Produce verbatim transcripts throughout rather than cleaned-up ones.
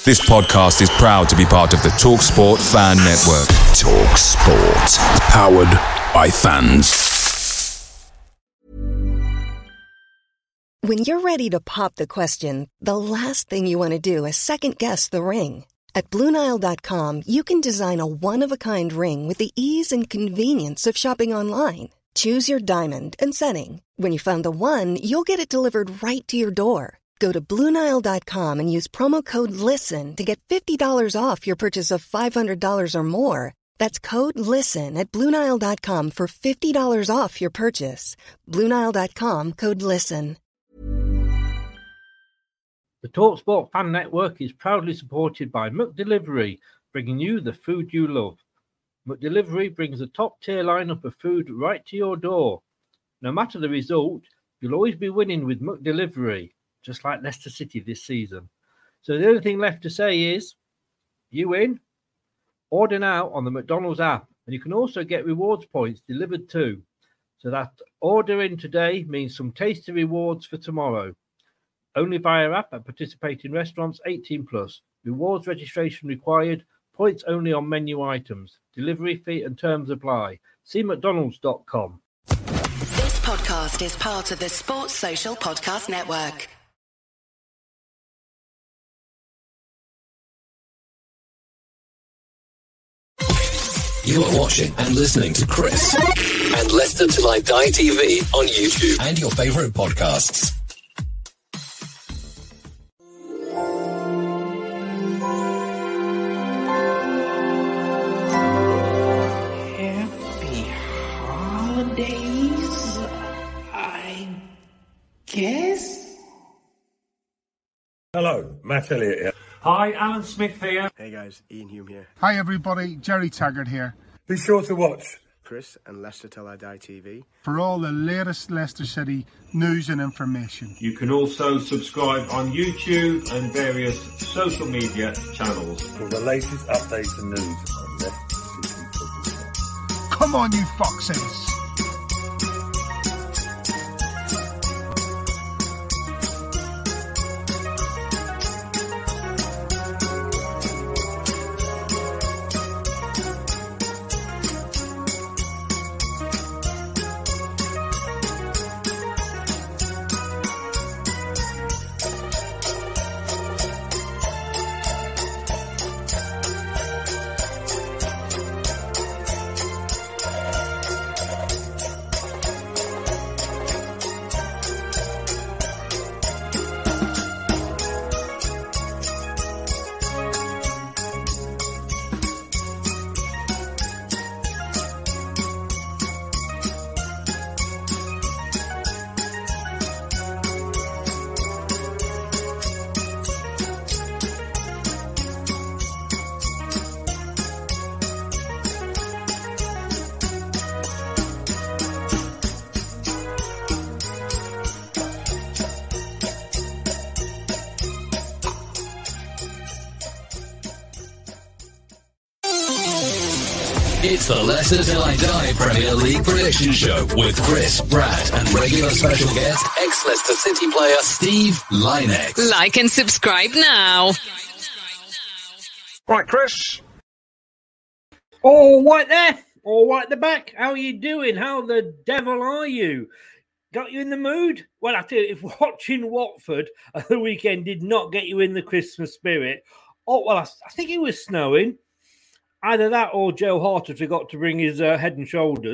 This podcast is proud to be part of the TalkSport Fan Network. TalkSport. Powered by fans. When you're ready to pop the question, the last thing you want to do is second-guess the ring. At Blue Nile dot com, you can design a one-of-a-kind ring with the ease and convenience of shopping online. Choose your diamond and setting. When you find the one, you'll get it delivered right to your door. Go to Blue Nile dot com and use promo code LISTEN to get fifty dollars off your purchase of five hundred dollars or more. That's code LISTEN at Blue Nile dot com for fifty dollars off your purchase. Blue Nile dot com, code LISTEN. The TalkSport Fan Network is proudly supported by McDelivery, bringing you the food you love. McDelivery brings a top-tier lineup of food right to your door. No matter the result, you'll always be winning with McDelivery, just like Leicester City this season. So the only thing left to say is, you win. Order now on the McDonald's app, and you can also get rewards points delivered too. So that ordering today means some tasty rewards for tomorrow. Only via app at participating restaurants, eighteen plus. Rewards registration required. Points only on menu items. Delivery fee and terms apply. See mcdonalds dot com. This podcast is part of the Sports Social Podcast Network. You are watching and listening to Chris and Leicester Till I Die T V on YouTube and your favourite podcasts. Happy holidays, I guess. Hello, Matt Elliott here. Hi, Alan Smith here. Hey guys, Ian Hume here. Hi everybody, Jerry Taggart here. Be sure to watch Chris and Leicester Till I Die T V for all the latest Leicester City news and information. You can also subscribe on YouTube and various social media channels for the latest updates and news on Leicester City Football. Come on, you foxes! It's the Leicester Till I Die Premier League Prediction Show with Chris, Brad, and regular special guest, ex-Leicester City player Steve Lynex. Like and subscribe now. Right, Chris. All right there. All right at the back. How are you doing? How the devil are you? Got you in the mood? Well, I tell you, if watching Watford at the weekend did not get you in the Christmas spirit, oh, well, I, I think it was snowing. Either that or Joe Hart had forgot to bring his uh, head and shoulders.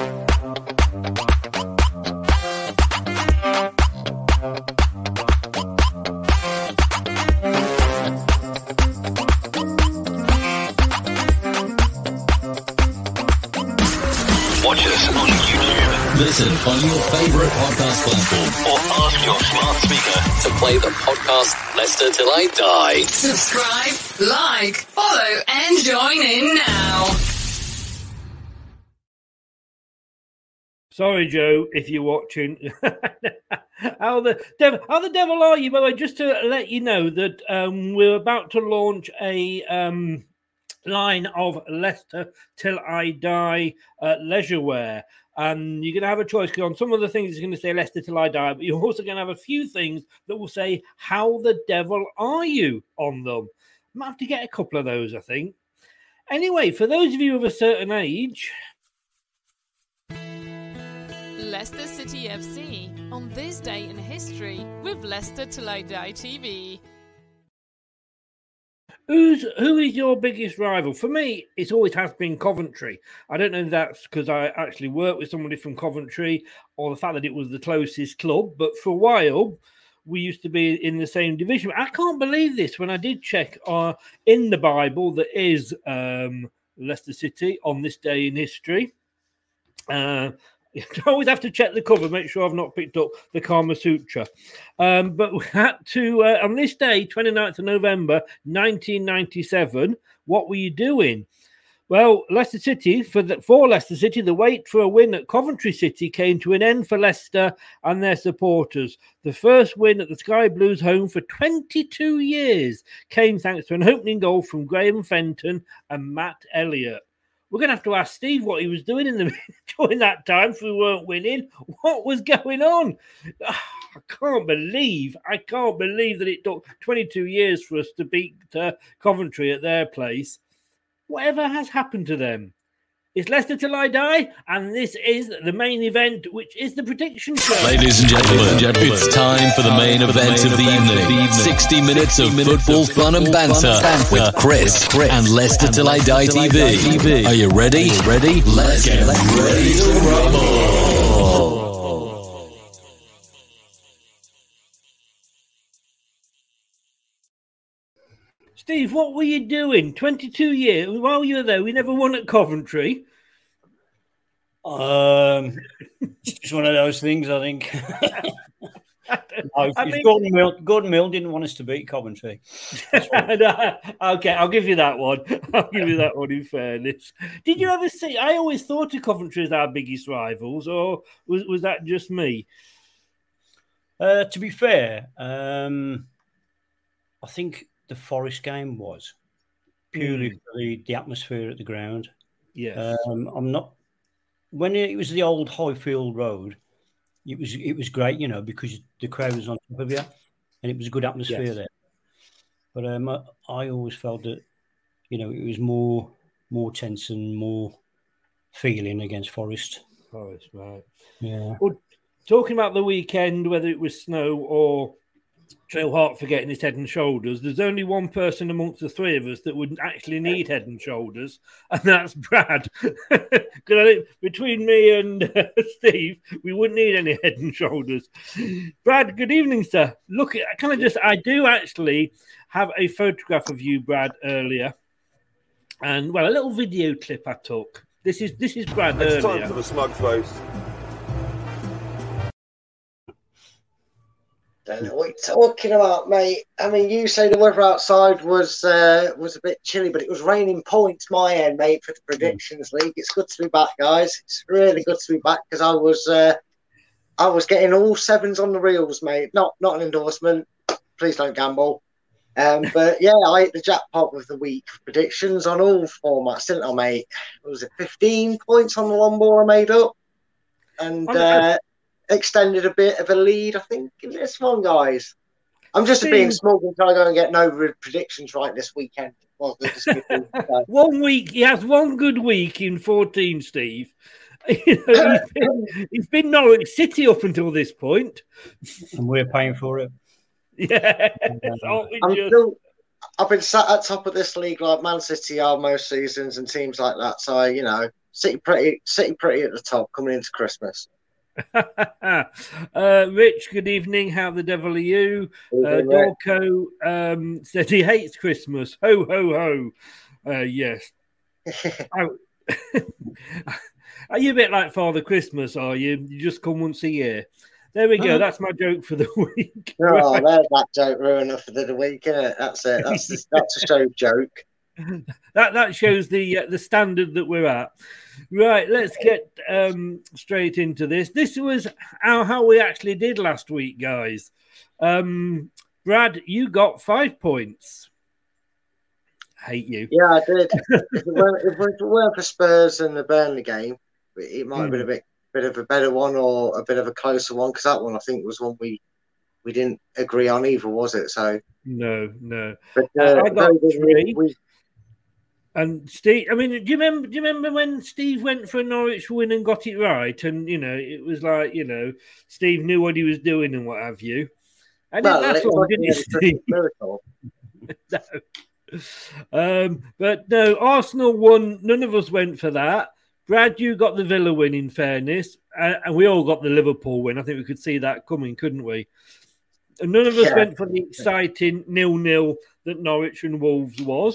Watch us on YouTube. Listen on your favourite podcast platform. Or ask your smart speaker to play the podcast Leicester Till I Die. Subscribe, like, follow, and join in now. Sorry, Joe, if you're watching. how the devil? How the devil are you? By the way, just to let you know that um, we're about to launch a um, line of Leicester Till I Die uh, leisure wear. And you're going to have a choice, because on some of the things it's going to say Leicester till I die, but you're also going to have a few things that will say, how the devil are you on them? I might have to get a couple of those, I think. Anyway, for those of you of a certain age... Leicester City F C on this day in history with Leicester Till I Die T V. Who's who is your biggest rival? For me, it always has been Coventry. I don't know if that's because I actually worked with somebody from Coventry or the fact that it was the closest club, but for a while we used to be in the same division. I can't believe this when I did check uh, in the Bible that is um, Leicester City on this day in history. Uh, You always have to check the cover, make sure I've not picked up the Kama Sutra. Um, but we had to, uh, on this day, twenty-ninth of November, nineteen ninety-seven, what were you doing? Well, Leicester City, for, the, for Leicester City, the wait for a win at Coventry City came to an end for Leicester and their supporters. The first win at the Sky Blues home for twenty-two years came thanks to an opening goal from Graham Fenton and Matt Elliott. We're going to have to ask Steve what he was doing in the during that time if we weren't winning. What was going on? Oh, I can't believe, I can't believe that it took twenty-two years for us to beat uh, Coventry at their place. Whatever has happened to them? It's Leicester Till I Die, and this is the main event, which is the prediction show. Ladies and gentlemen, it's time for the main event of the evening. sixty minutes of football fun and banter with Chris and Leicester Till I Die T V. Are you ready? Ready? Let's get ready to rumble. Steve, what were you doing? twenty-two years. While you were there, we never won at Coventry. Um, it's just one of those things, I think. no, I mean, Gordon Mill, Gordon Mill didn't want us to beat Coventry. no, okay, I'll give you that one. I'll give you that one in fairness. Did you ever see? I always thought of Coventry as our biggest rivals, or was, was that just me? Uh, to be fair, um, I think the Forest game was purely mm. for the, the atmosphere at the ground. Yes. Um, I'm not when it was the old Highfield Road. It was it was great, you know, because the crowd was on top of you, and it was a good atmosphere yes. there. But um, I, I always felt that, you know, it was more more tense and more feeling against Forest. Forest, right? Yeah. Well, talking about the weekend, whether it was snow or Trail Hart for getting his head and shoulders, there's only one person amongst the three of us that would actually need head and shoulders, and that's Brad. Because between me and uh, Steve, we wouldn't need any head and shoulders. Brad, good evening, sir. Look, I kind of just, I do actually have a photograph of you, Brad, earlier, and well, a little video clip I took. This is this is Brad it's earlier. Time for the smug face. Don't know what you're talking about, mate. I mean, you say the weather outside was uh, was a bit chilly, but it was raining points my end, mate, for the predictions league. It's good to be back, guys. It's really good to be back because I was uh, I was getting all sevens on the reels, mate. Not not an endorsement. Please don't gamble. Um, but yeah, I hit the jackpot with the week predictions on all formats, didn't I, mate? Was it fifteen points on the one ball I made up? And uh, extended a bit of a lead, I think, in this one, guys. I'm just being smug until I go and get no predictions right this weekend. Well, one week, he has one good week in fourteen, Steve. You know, he's, been, he's been Norwich City up until this point. And we're paying for it. Yeah. I'm still, I've been sat at top of this league like Man City are most seasons and teams like that. So, you know, City pretty, City pretty at the top coming into Christmas. uh, Rich, good evening. How the devil are you? Uh, Dorco um, said he hates Christmas. Ho, ho, ho. Uh, yes. oh. Are you a bit like Father Christmas, are you? You just come once a year. There we go. That's my joke for the week. Oh, right. There's that joke ruiner for the week, isn't it? That's it. That's the, that's a show joke. That that shows the uh, the standard that we're at. Right, let's get um, straight into this. This was how, how we actually did last week, guys. Um, Brad, you got five points. I hate you. Yeah, I did. if, it weren't, if it weren't for Spurs and the Burnley game, it might have been a bit bit of a better one or a bit of a closer one? Because that one I think was one we we didn't agree on either, was it? So no, no. But, uh, I got three. We, And Steve, I mean, do you remember? Do you remember when Steve went for a Norwich win and got it right? And you know, it was like you know, Steve knew what he was doing and what have you. I didn't well, last long, did it, Steve? No. Um, but no, Arsenal won. None of us went for that. Brad, you got the Villa win, in fairness, and, and we all got the Liverpool win. I think we could see that coming, couldn't we? And none of us Yeah. went for the exciting nil-nil that Norwich and Wolves was.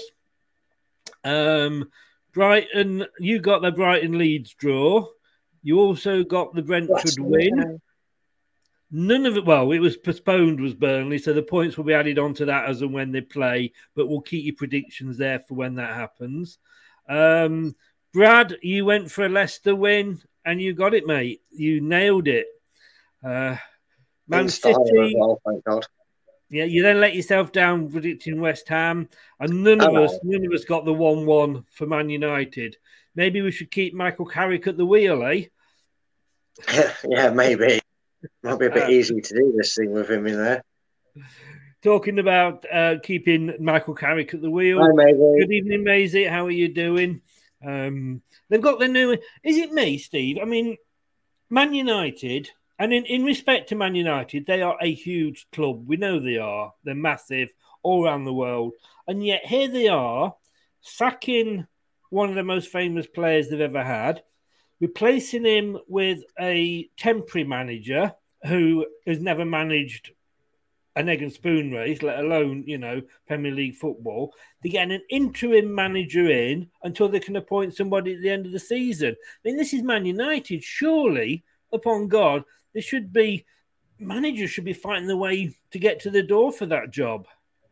Um, Brighton, you got the Brighton Leeds draw. You also got the Brentford Yes, win. yeah. None of it, well, it was postponed, was Burnley, so the points will be added onto that as and when they play, but we'll keep your predictions there for when that happens. Um, Brad, you went for a Leicester win, and you got it, mate. You nailed it. Uh, Man In style as City, well, thank God. yeah, you then let yourself down predicting West Ham, and none of I know. us, none of us got the one-one for Man United. Maybe we should keep Michael Carrick at the wheel, eh? Yeah, maybe. Might be a bit Uh, easy to do this thing with him in there. Talking about uh, keeping Michael Carrick at the wheel. Hi, Maisie. Good evening, Maisie. How are you doing? Um, they've got the new. Is it me, Steve? I mean, Man United, and in, in respect to Man United, they are a huge club. We know they are. They're massive all around the world. And yet here they are, sacking one of the most famous players they've ever had, replacing him with a temporary manager who has never managed an egg and spoon race, let alone, you know, Premier League football. They're getting an interim manager in until they can appoint somebody at the end of the season. I mean, this is Man United. Surely, upon God, there should be, managers should be fighting the way to get to the door for that job.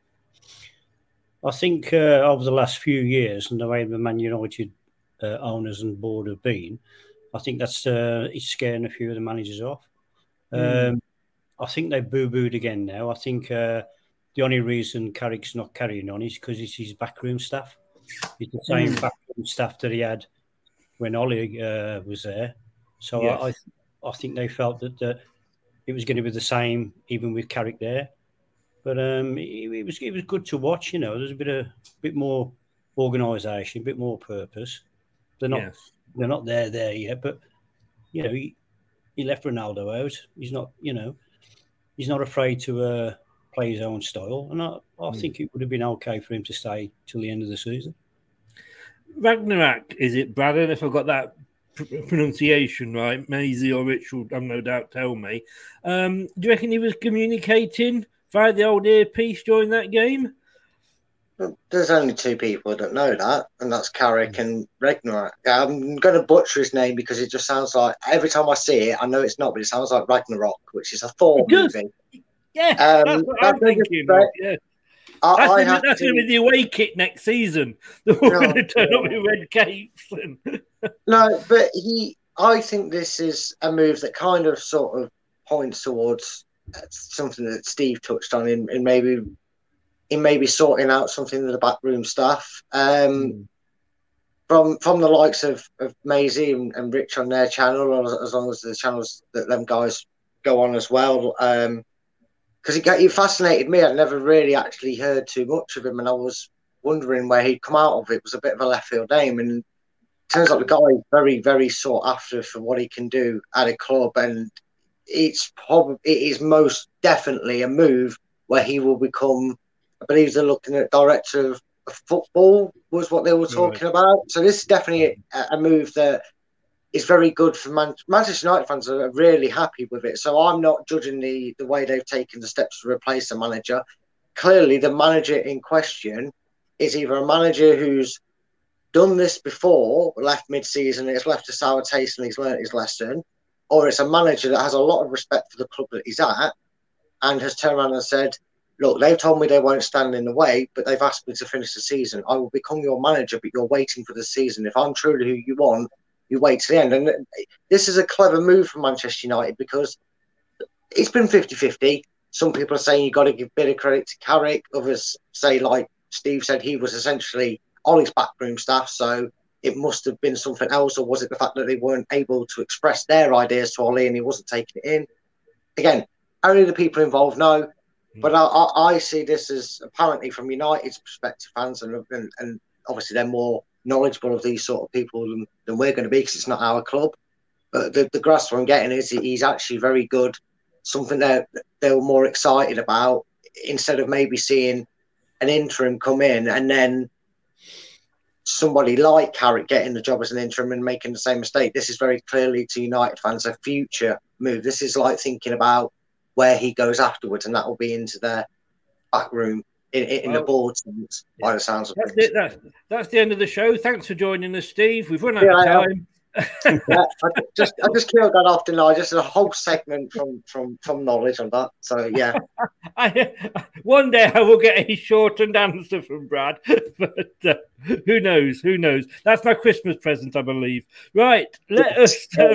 I think uh, over the last few years and the way the Man United uh, owners and board have been, I think that's uh, it's scaring a few of the managers off. Mm. Um, I think they've boo-booed again now. I think uh, the only reason Carrick's not carrying on is because it's his backroom staff. It's the same Mm. backroom staff that he had when Ollie uh, was there. So Yes. I, I, I think they felt that uh, it was going to be the same even with Carrick there. But um, it, it was it was good to watch. You know, there's a bit of bit more organisation, a bit more purpose. They're not Yes. they're not there there yet, but you know, he, he left Ronaldo out. He's not, you know, he's not afraid to uh, play his own style, and I, I Mm. think it would have been okay for him to stay till the end of the season. Ragnarok, is it, Brad? If I got that pr- pronunciation right, Maisie or Rich will, I've no doubt, tell me. Um, do you reckon he was communicating via the old earpiece during that game? There's only two people that know that, and that's Carrick and Ragnarok. I'm going to butcher his name because it just sounds like, every time I see it, I know it's not, but it sounds like Ragnarok, which is a Thor It does. movie. Yeah, Um, that's what I'm that's just thinking. right. Yeah. I, That's, I gonna, have that's to- gonna be the away kit next season. We're No, going to turn no. up with red capes. And... No, but he. I think this is a move that kind of sort of points towards uh, something that Steve touched on in, in maybe in maybe sorting out something with the backroom staff. Um, From from the likes of, of Maisie and, and Rich on their channel, or as long as the channels that them guys go on as well. Um, because it, got- it fascinated me. I'd never really actually heard too much of him, and I was wondering where he'd come out of. It was a bit of a left field name, and turns out the guy is very, very sought after for what he can do at a club, and it's probably it is most definitely a move where he will become. I believe they're looking at director of, of football was what they were talking about. So this is definitely a, a move that is very good for Man- Manchester United fans. Are really happy with it. So I'm not judging the the way they've taken the steps to replace the manager. Clearly, the manager in question is either a manager who's done this before, left mid-season, it's left a sour taste and he's learnt his lesson, or it's a manager that has a lot of respect for the club that he's at and has turned around and said, look, they've told me they won't stand in the way, but they've asked me to finish the season. I will become your manager, but you're waiting for the season. If I'm truly who you want, you wait to the end. And this is a clever move from Manchester United because it's been fifty-fifty. Some people are saying you've got to give a bit of credit to Carrick. Others say, like Steve said, he was essentially Ollie's backroom staff. So it must have been something else, or was it the fact that they weren't able to express their ideas to Ollie and he wasn't taking it in? Again, only the people involved know. But I, I, I see this as apparently from United's perspective, fans, and, and, and obviously they're more knowledgeable of these sort of people than, than we're going to be because it's not our club. But the, the grasp I'm getting is he's actually very good, something that they were more excited about, instead of maybe seeing an interim come in and then somebody like Carrick getting the job as an interim and making the same mistake. This is very clearly, to United fans, a future move. This is like thinking about where he goes afterwards, and that will be into their back room in, in well, the board sense, by the sounds of that's things. it. That's, that's the end of the show. Thanks for joining us, Steve. We've run out yeah, of time. yeah, I just I just killed that off, didn't I? Just a whole segment from from from knowledge on that. So yeah, I, one day I will get a shortened answer from Brad, but uh, who knows? Who knows? That's my Christmas present, I believe. Right, let us um,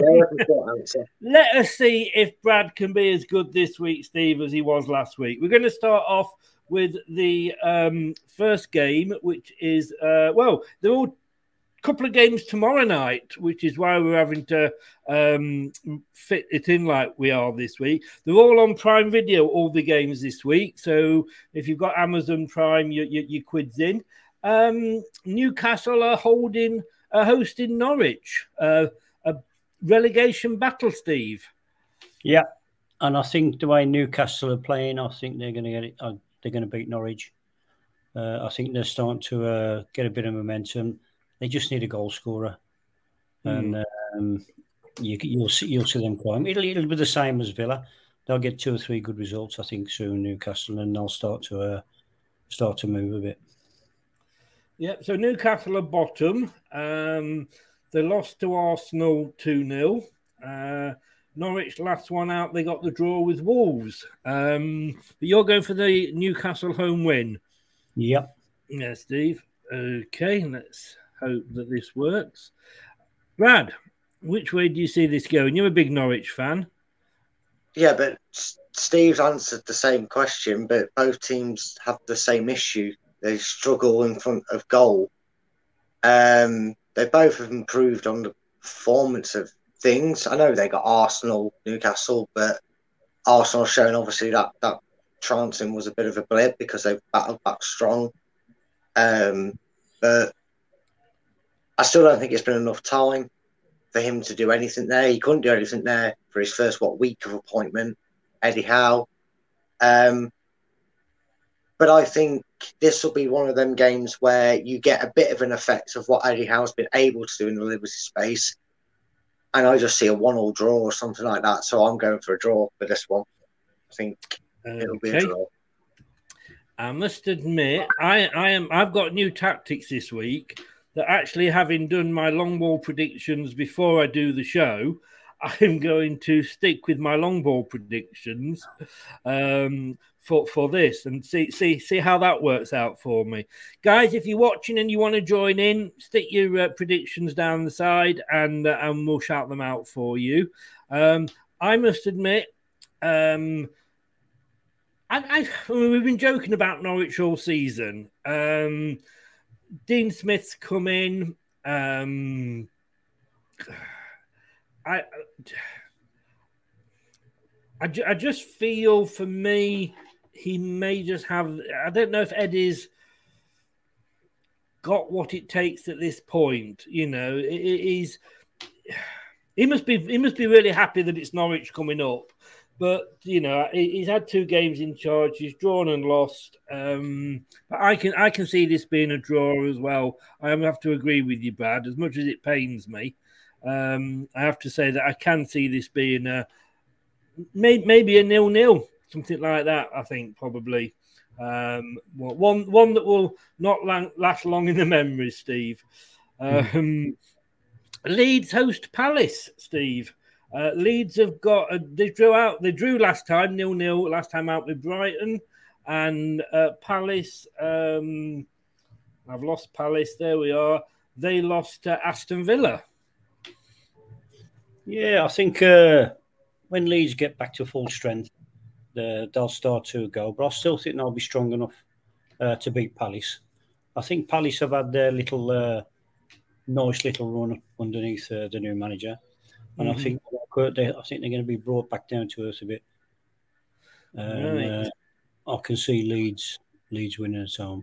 let us see if Brad can be as good this week, Steve, as he was last week. We're going to start off with the um, first game, which is uh, well, they're all. Couple of games tomorrow night, which is why we're having to um, fit it in like we are this week. They're all on Prime Video, all the games this week. So if you've got Amazon Prime, your, your, your quid's in. Um, Newcastle are holding, uh, hosting Norwich, uh, a relegation battle, Steve. Yeah, and I think the way Newcastle are playing, I think they're going to get it. Uh, they're going to beat Norwich. Uh, I think they're starting to uh, get a bit of momentum. They just need a goal scorer, and mm. um, you, you'll see you'll see them climb. It'll, it'll be the same as Villa. They'll get two or three good results, I think, soon Newcastle, and they'll start to uh, start to move a bit. Yeah. So Newcastle are bottom. Um, they lost to Arsenal two nil. Uh, Norwich last one out. They got the draw with Wolves. Um, but you're going for the Newcastle home win. Yep. Yeah, Steve. Okay, let's hope that this works. Brad, which way do you see this going? You're a big Norwich fan. Yeah, but Steve's answered the same question, but both teams have the same issue. They struggle in front of goal. Um, they both have improved on the performance of things. I know they got Arsenal, Newcastle, but Arsenal showing obviously that, that trouncing was a bit of a blip because they've battled back strong. Um, but I still don't think it's been enough time for him to do anything there. He couldn't do anything there for his first, what, week of appointment, Eddie Howe. Um, but I think this will be one of them games where you get a bit of an effect of what Eddie Howe's been able to do in the Liberty space. And I just see a one-all draw or something like that. So I'm going for a draw for this one. I think okay. It'll be a draw. I must admit, I, I am. I've got new tactics this week. That actually, having done my long ball predictions before I do the show, I'm going to stick with my long ball predictions um, for for this and see see see how that works out for me, guys. If you're watching and you want to join in, stick your uh, predictions down the side, and uh, and we'll shout them out for you. Um, I must admit. Um, I, I, we've been joking about Norwich all season. Um, Dean Smith's come in. Um, I, I, I just feel for me, he may just have. I don't know if Eddie's got what it takes at this point. You know, it, it is. He must be. He must be really happy that it's Norwich coming up. But, you know, he's had two games in charge. He's drawn and lost. Um, but I can I can see this being a draw as well. I have to agree with you, Brad, as much as it pains me. Um, I have to say that I can see this being a, maybe a nil-nil, something like that, I think, probably. Um, one, one that will not last long in the memory, Steve. Um, mm. Leeds host Palace, Steve. Uh, Leeds have got, uh, they drew out, they drew last time, nil-nil, last time out with Brighton. And uh, Palace, um, I've lost Palace, there we are. They lost to Aston Villa. Yeah, I think uh, when Leeds get back to full strength, the, they'll start to go. But I still think they'll be strong enough uh, to beat Palace. I think Palace have had their little uh, nice little run underneath uh, the new manager, and Mm-hmm. I think they, I think they're going to be brought back down to earth a bit. Um, Right. uh, I can see Leeds Leeds winning at home.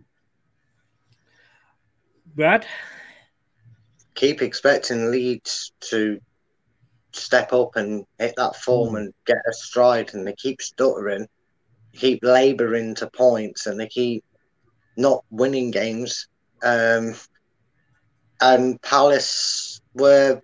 Brad? Keep expecting Leeds to step up and hit that form Mm. and get a stride, and they keep stuttering, keep labouring to points, and they keep not winning games. Um, and Palace were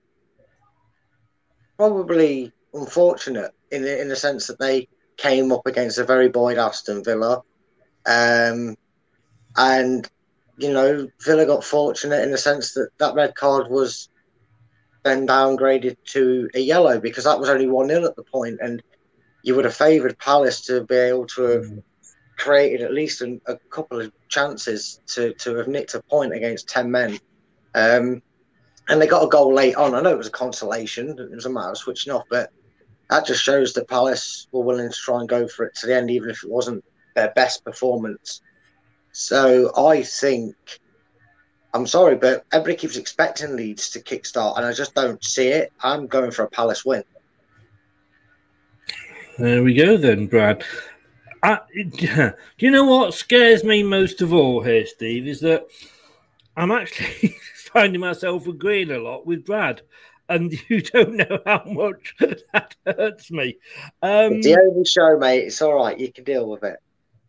probably unfortunate in the, in the sense that they came up against a very buoyed Aston Villa. Um, and, you know, Villa got fortunate in the sense that that red card was then downgraded to a yellow because that was only one nil at the point, and you would have favoured Palace to be able to have mm. created at least a, a couple of chances to, to have nicked a point against ten men. Um, and they got a goal late on. I know it was a consolation. It was a matter of switching off, but that just shows that Palace were willing to try and go for it to the end, even if it wasn't their best performance. So I think, I'm sorry, but everybody keeps expecting Leeds to kickstart, and I just don't see it. I'm going for a Palace win. There we go then, Brad. I, do you know what scares me most of all here, Steve, is that I'm actually finding myself agreeing a lot with Brad, and you don't know how much that hurts me. Um, it's the only show, mate. It's all right. You can deal with it.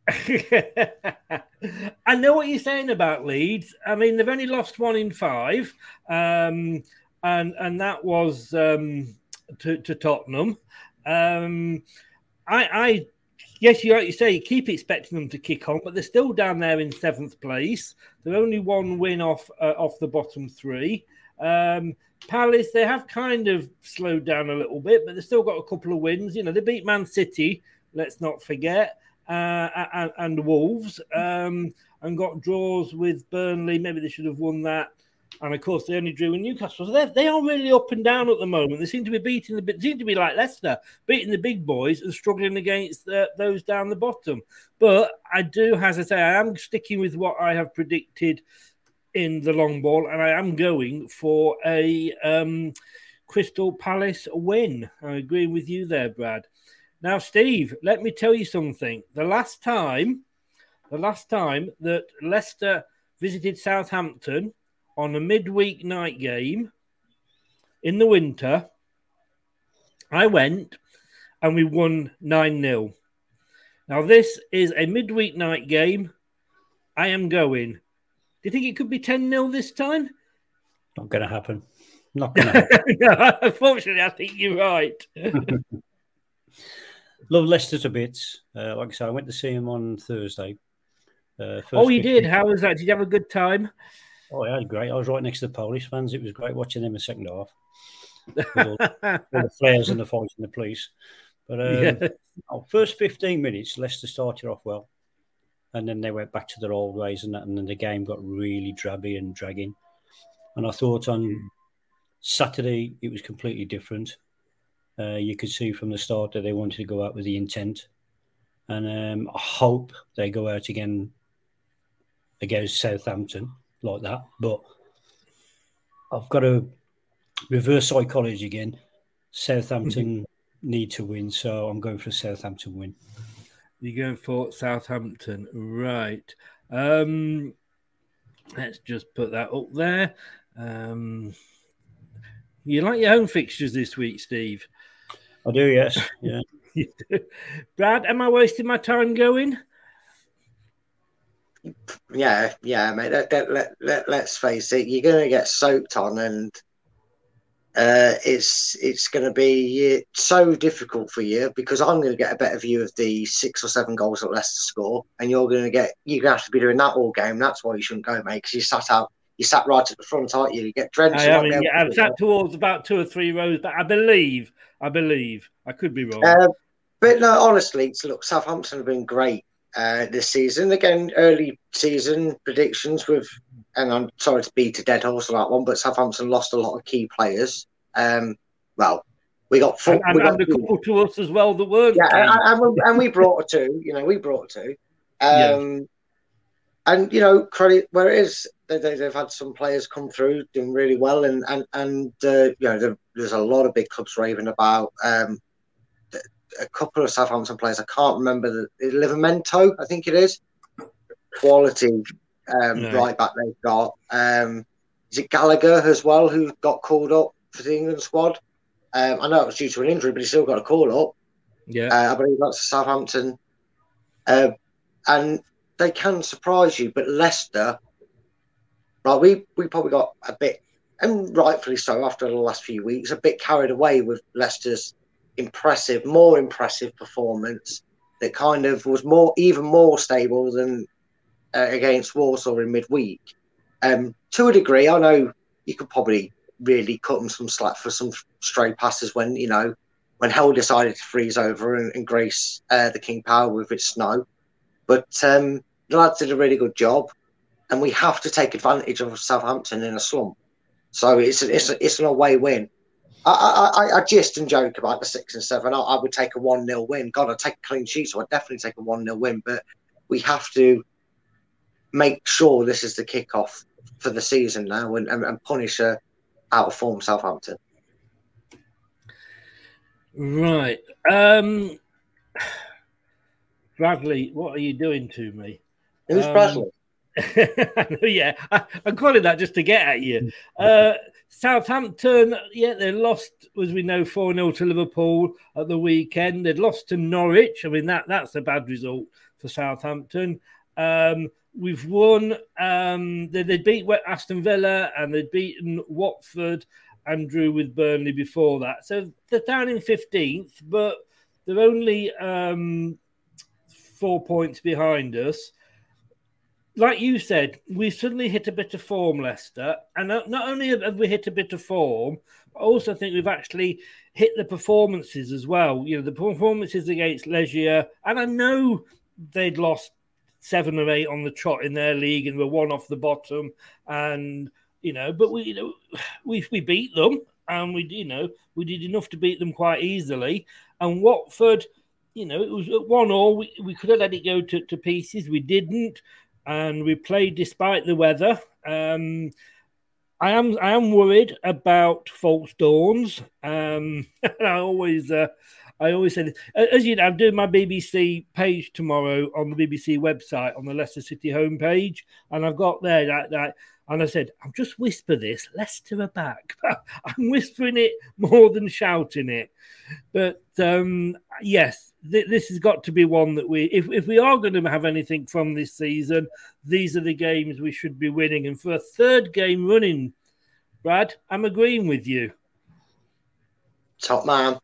I know what you're saying about Leeds. I mean, they've only lost one in five, um, and and that was um, to, to Tottenham. Um, I, I, yes, you like you say, you keep expecting them to kick on, but they're still down there in seventh place. They're only one win off uh, off the bottom three. Um, Palace, they have kind of slowed down a little bit, but they've still got a couple of wins. You know, they beat Man City. Let's not forget. Uh, and, and Wolves, um, and got draws with Burnley. Maybe they should have won that. And of course, they only drew with Newcastle. So they are really up and down at the moment. They seem to be beating the they seem to be like Leicester, beating the big boys and struggling against uh, those down the bottom. But I do, as I say, I am sticking with what I have predicted in the long ball, and I am going for a um, Crystal Palace win. I agree with you there, Brad. Now, Steve, let me tell you something. The last time, the last time that Leicester visited Southampton on a midweek night game in the winter, I went and we won nine nil. Now, this is a midweek night game. I am going. Do you think it could be ten nil this time? Not going to happen. Not going to happen. No, unfortunately, I think you're right. Love Leicester to bits. Uh, like I said, I went to see him on Thursday. Uh, oh, you did? How was that? Did you have a good time? Oh, yeah, great. I was right next to the Polish fans. It was great watching them in the second half. all, all the flares and the fights and the police. But um, yeah. oh, first fifteen minutes, Leicester started off well. And then they went back to their old ways and that, and then the game got really drabby and dragging. And I thought on Saturday it was completely different. Uh, you could see from the start that they wanted to go out with the intent. And um, I hope they go out again against Southampton like that. But I've got to reverse psychology again. Southampton mm-hmm. need to win, so I'm going for a Southampton win. You're going for Southampton, right. Um, let's just put that up there. Um, you like your home fixtures this week, Steve? I do, yes. Yeah. You do. Brad, am I wasting my time going? Yeah, yeah, mate. Let, let, let, let, let's face it, you're going to get soaked on, and uh, it's it's going to be so difficult for you because I'm going to get a better view of the six or seven goals that Leicester score, and you're going to get you're going to have to be doing that all game. That's why you shouldn't go, mate, because you sat out, you sat right at the front, aren't you? You get drenched. I am, yeah, I've sat towards about two or three rows, but I believe, I believe, I could be wrong. Uh, but no, honestly, look, Southampton have been great uh, this season. Again, early season predictions with, and I'm sorry to beat a dead horse on that one, but Southampton lost a lot of key players. Um, well, we got four, and, we got and a couple to us as well that weren't. Yeah, and, and, we, and we brought a two. You know, we brought a two. Um, yeah. And you know, credit where it is. they, they, they've had some players come through doing really well, and and and uh, you know there, there's a lot of big clubs raving about um, a couple of Southampton players. I can't remember the Livramento, I think it is. Quality um, no. right back they've got. Um, is it Gallagher as well who got called up for the England squad? Um, I know it was due to an injury, but he still got a call up. Yeah, uh, I believe that's Southampton, uh, and they can surprise you. But Leicester, right? We we probably got a bit, and rightfully so, after the last few weeks, a bit carried away with Leicester's impressive, more impressive performance. That kind of was more, even more stable than uh, against Walsall in midweek. Um, to a degree, I know you could probably really cut them some slack for some stray passes when, you know, when Hull decided to freeze over and, and grace uh, the King Power with its snow. But um, the lads did a really good job, and we have to take advantage of Southampton in a slump. So it's a, it's a, it's an away win. I, I, I gist and joke about the six and seven. I, I would take a one nil win. God, I'd take a clean sheet, so I'd definitely take a one nil win. But we have to make sure this is the kickoff for the season now, and, and, and punish a out of form Southampton. Right. Um, Bradley, what are you doing to me? Who's um, Bradley? yeah, I, I'm calling that just to get at you. Uh, Southampton, yeah, they lost, as we know, four nil to Liverpool at the weekend. They'd lost to Norwich. I mean, that that's a bad result for Southampton. Um, we've won. Um, they, they beat Aston Villa and they'd beaten Watford and drew with Burnley before that. So they're down in fifteenth, but they're only um, four points behind us. Like you said, we suddenly hit a bit of form, Leicester. And not only have we hit a bit of form, I also think we've actually hit the performances as well. You know, the performances against Legia. And I know they'd lost seven or eight on the trot in their league and were one off the bottom. And, you know, but we, you know, we, we beat them. And we, you know, we did enough to beat them quite easily. And Watford, you know, it was at one all. We, we could have let it go to, to pieces. We didn't. And we played despite the weather. Um, I am I am worried about false dawns. Um, I always uh, I always say this. As you know, I'm doing my B B C page tomorrow on the B B C website on the Leicester City homepage, and I've got there that that. And I said, I'll just whisper this, Leicester are back. I'm whispering it more than shouting it. But um, yes, th- this has got to be one that we, if, if we are going to have anything from this season, these are the games we should be winning. And for a third game running, Brad, I'm agreeing with you. Top man.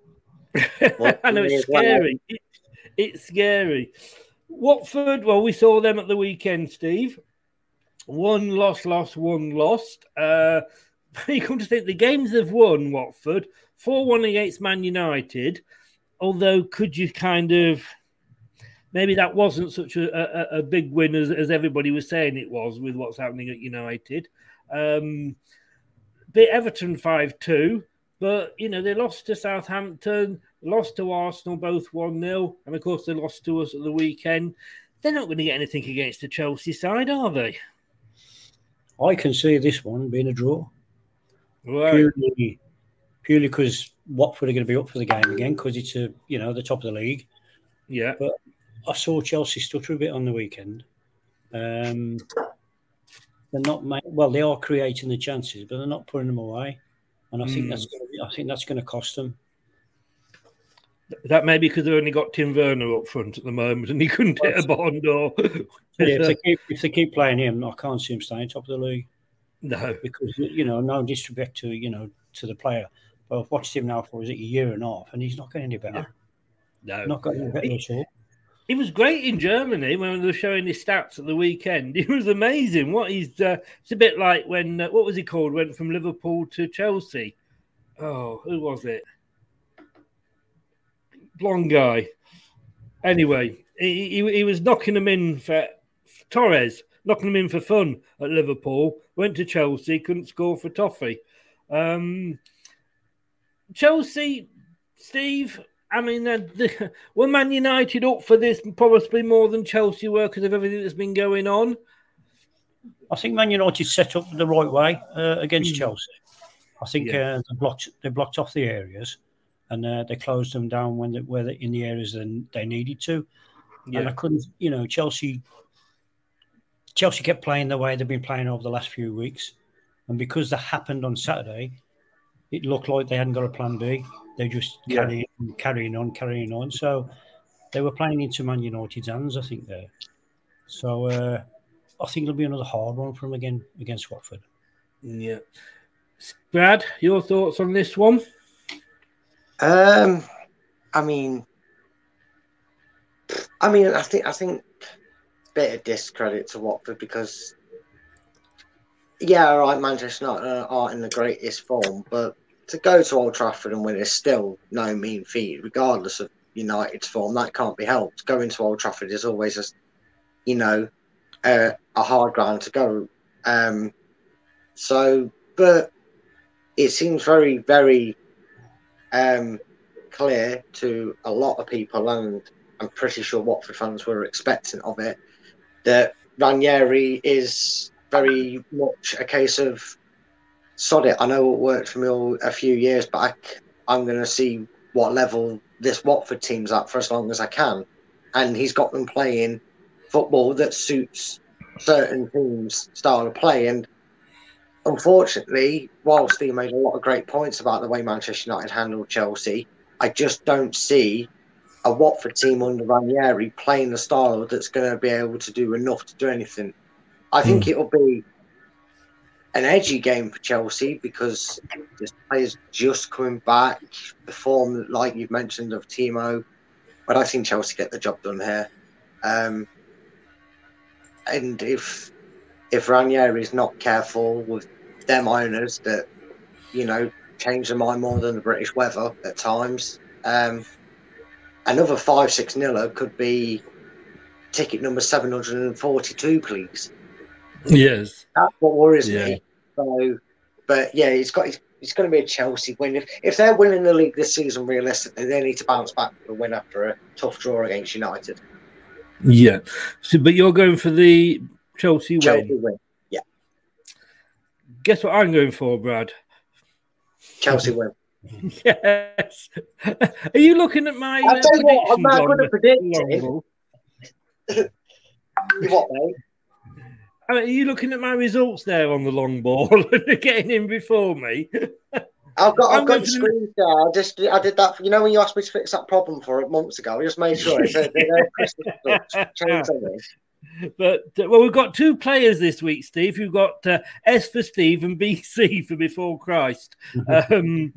I know it's scary. It, it's scary. Watford, well, we saw them at the weekend, Steve. One loss, lost, one lost. Uh, you come to think the games they've won, Watford, four one against Man United, although could you kind of, maybe that wasn't such a, a, a big win as, as everybody was saying it was with what's happening at United. Um, beat Everton five two, but, you know, they lost to Southampton, lost to Arsenal, both one nil, and, of course, they lost to us at the weekend. They're not going to get anything against the Chelsea side, are they? I can see this one being a draw. Right. Purely, purely because Watford are going to be up for the game again because it's a you know the top of the league. Yeah. But I saw Chelsea stutter a bit on the weekend. Um, they're not well. They are creating the chances, but they're not putting them away, and I think mm. that's gonna be, I think that's going to cost them. That may be because they've only got Tim Werner up front at the moment and he couldn't hit a bond or... yeah, if, they keep, if they keep playing him, I can't see him staying top of the league. No. Because, you know, no disrespect to, you know, to the player. But I've watched him now for, is it a year and a half, and he's not getting any better. No. Not getting any better at all. He was great in Germany when they were showing his stats at the weekend. He was amazing. What he's... Uh, it's a bit like when... Uh, what was he called? Went from Liverpool to Chelsea. Oh, who was it? Blonde guy. Anyway, he, he he was knocking them in for Torres, knocking them in for fun at Liverpool. Went to Chelsea, couldn't score for toffee. Um, Chelsea, Steve. I mean, uh, the, were Man United up for this? Probably more than Chelsea were because of everything that's been going on. I think Man United set up the right way uh, against Mm. Chelsea. I think Yeah. uh, they blocked they blocked off the areas, and uh, they closed them down when they were in the areas that they needed to. Yeah. And I couldn't, you know, Chelsea. Chelsea kept playing the way they've been playing over the last few weeks, and because that happened on Saturday, it looked like they hadn't got a plan B. They just Yeah. carrying carrying on, carrying on. So they were playing into Man United's hands, I think there. So uh, I think it'll be another hard one for them again against Watford. Yeah. Brad, your thoughts on this one? Um, I mean, I mean, I think I think bit of discredit to Watford because, yeah, all right, Manchester United aren't in the greatest form, but to go to Old Trafford and win is still no mean feat, regardless of United's form. That can't be helped. Going to Old Trafford is always, a, you know, a, a hard ground to go. Um, so, but it seems very, very um, clear to a lot of people, and I'm pretty sure Watford fans were expectant of it, that Ranieri is very much a case of sod it. I know it worked for me all, a few years back. I'm going to see what level this Watford team's at for as long as I can. And he's got them playing football that suits certain teams' style of play. And unfortunately, whilst he made a lot of great points about the way Manchester United handled Chelsea, I just don't see a Watford team under Ranieri playing the style that's going to be able to do enough to do anything. I think mm. it'll be an edgy game for Chelsea because this player's just coming back, the form, like you've mentioned, of Timo. But I think Chelsea get the job done here. Um, and if if Ranieri is not careful with them owners that, you know, change their mind more than the British weather at times, um, another five six niller could be ticket number seven hundred forty-two, please. Yes. That's what worries yeah. me. So, but yeah, it's got it's, it's going to be a Chelsea win. If, if they're winning the league this season, realistically, they need to bounce back for a win after a tough draw against United. Yeah. So, but you're going for the Chelsea, Chelsea win. win. Yeah. Guess what I'm going for, Brad? Chelsea win. Yes. Are you looking at my? I'll uh, tell you what, I'm not on going to the predict long it. ball? You what, mate? I mean, are you looking at my results there on the long ball and getting in before me? I've got, I'm I've got going the to- screen there. I just, I did that. For, you know, when you asked me to fix that problem for it months ago, I just made sure it's a, you know, Christmas touch. Change on it. But uh, well, we've got two players this week, Steve. You've got uh, S for Steve and B C for Before Christ. um,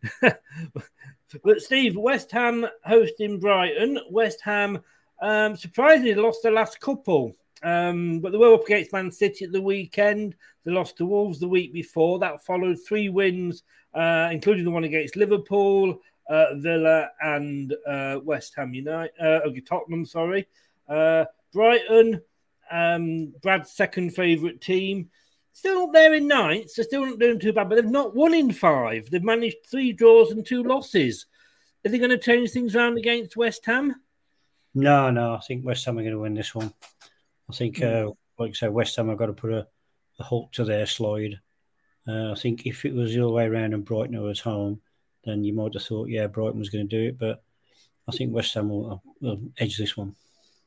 but Steve, West Ham hosting Brighton. West Ham um, surprisingly lost their last couple. Um, but they were up against Man City at the weekend. They lost to Wolves the week before. That followed three wins, uh, including the one against Liverpool, uh, Villa, and uh, West Ham United. Uh, Tottenham, sorry. Uh, Brighton, um, Brad's second favourite team. Still up there in ninth. They're still not doing too bad, but they've not won in five. They've managed three draws and two losses. Are they going to change things around against West Ham? No, no, I think West Ham are going to win this one. I think, uh, like I said, West Ham have got to put a, a halt to their slide. Uh, I think if it was the other way around and Brighton was home, then you might have thought, yeah, Brighton was going to do it. But I think West Ham will, will edge this one.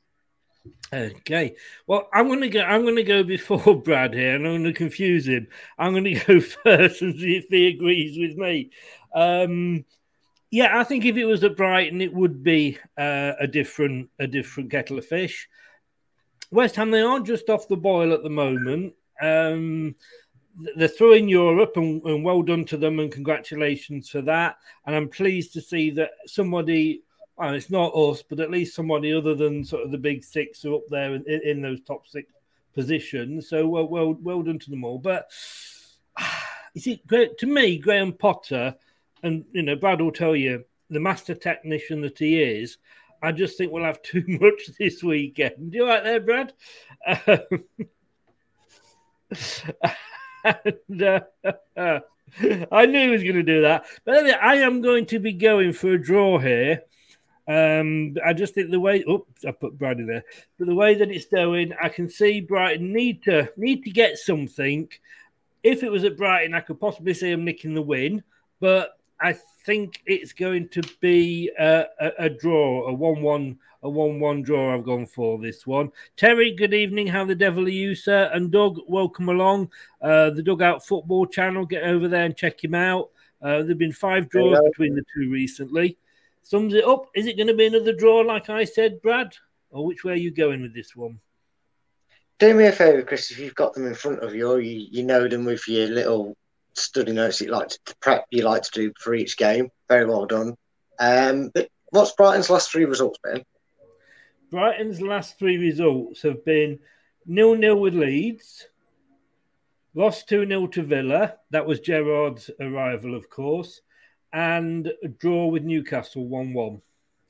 Okay. Well, I'm going to go. I'm going to go before Brad here, and I'm going to confuse him. I'm going to go first and see if he agrees with me. Um, yeah, I think if it was at Brighton, it would be uh, a different a different kettle of fish. West Ham, they aren't just off the boil at the moment. Um, they're through in Europe, and, and well done to them, and congratulations for that. And I'm pleased to see that somebody, well, it's not us, but at least somebody other than sort of the big six are up there in, in those top six positions. So well, well, well done to them all. But you see, to me, Graham Potter, and you know, Brad will tell you, the master technician that he is, I just think we'll have too much this weekend. You all right there, Brad? Um, and, uh, I knew he was going to do that. But anyway, I am going to be going for a draw here. Um, I just think the way, oops, I put Brad in there, but the way that it's going, I can see Brighton need to need to get something. If it was at Brighton, I could possibly see them nicking the win, but I think it's going to be a, a, a draw, a one-one, a one-one draw. I've gone for this one. Terry, good evening. How the devil are you, sir? And Doug, welcome along. Uh, the Dugout Football Channel. Get over there and check him out. Uh, there've been five draws Hello. between the two recently. Sums it up. Is it going to be another draw, like I said, Brad? Or which way are you going with this one? Do me a favour, Chris, if you've got them in front of you, or you, you know them with your little study notes that you like to, to prep, you like to do for each game. Very well done. Um, but what's Brighton's last three results been? Brighton's last three results have been nil-nil with Leeds, lost two-nil to Villa. That was Gerrard's arrival, of course, and a draw with Newcastle one-one.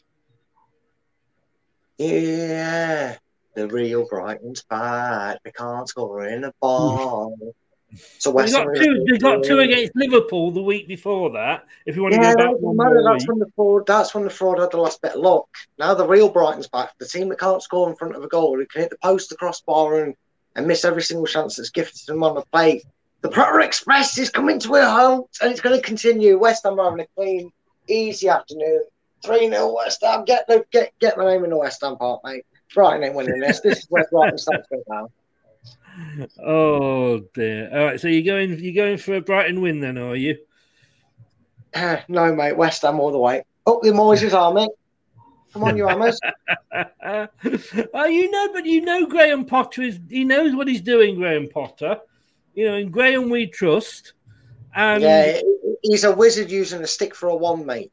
Yeah, the real Brighton's back. They can't score in a ball. So They got two. They got two against Liverpool the week before that. If you want to yeah, go back that, one matter, more that's week. when the fraud. That's when the fraud had the last bit of luck. Now the real Brighton's back. The team that can't score in front of a goal, who can hit the post, the crossbar, and, and miss every single chance that's gifted them on the plate. The Power Express is coming to a halt, and it's going to continue. West Ham are having a clean, easy afternoon. three nil West Ham. Get the get get the name in the West Ham part, mate. Brighton ain't winning this. This is where Brighton starts going down. Oh dear! All right, so you're going you're going for a Brighton win then, are you? Uh, no, mate. West Ham all the way. Up the Moyes' army. Come on, you hammers. Oh, you know, but you know, Graham Potter is he knows what he's doing. Graham Potter, you know, in Graham we trust. And yeah, he's a wizard using a stick for a one, mate.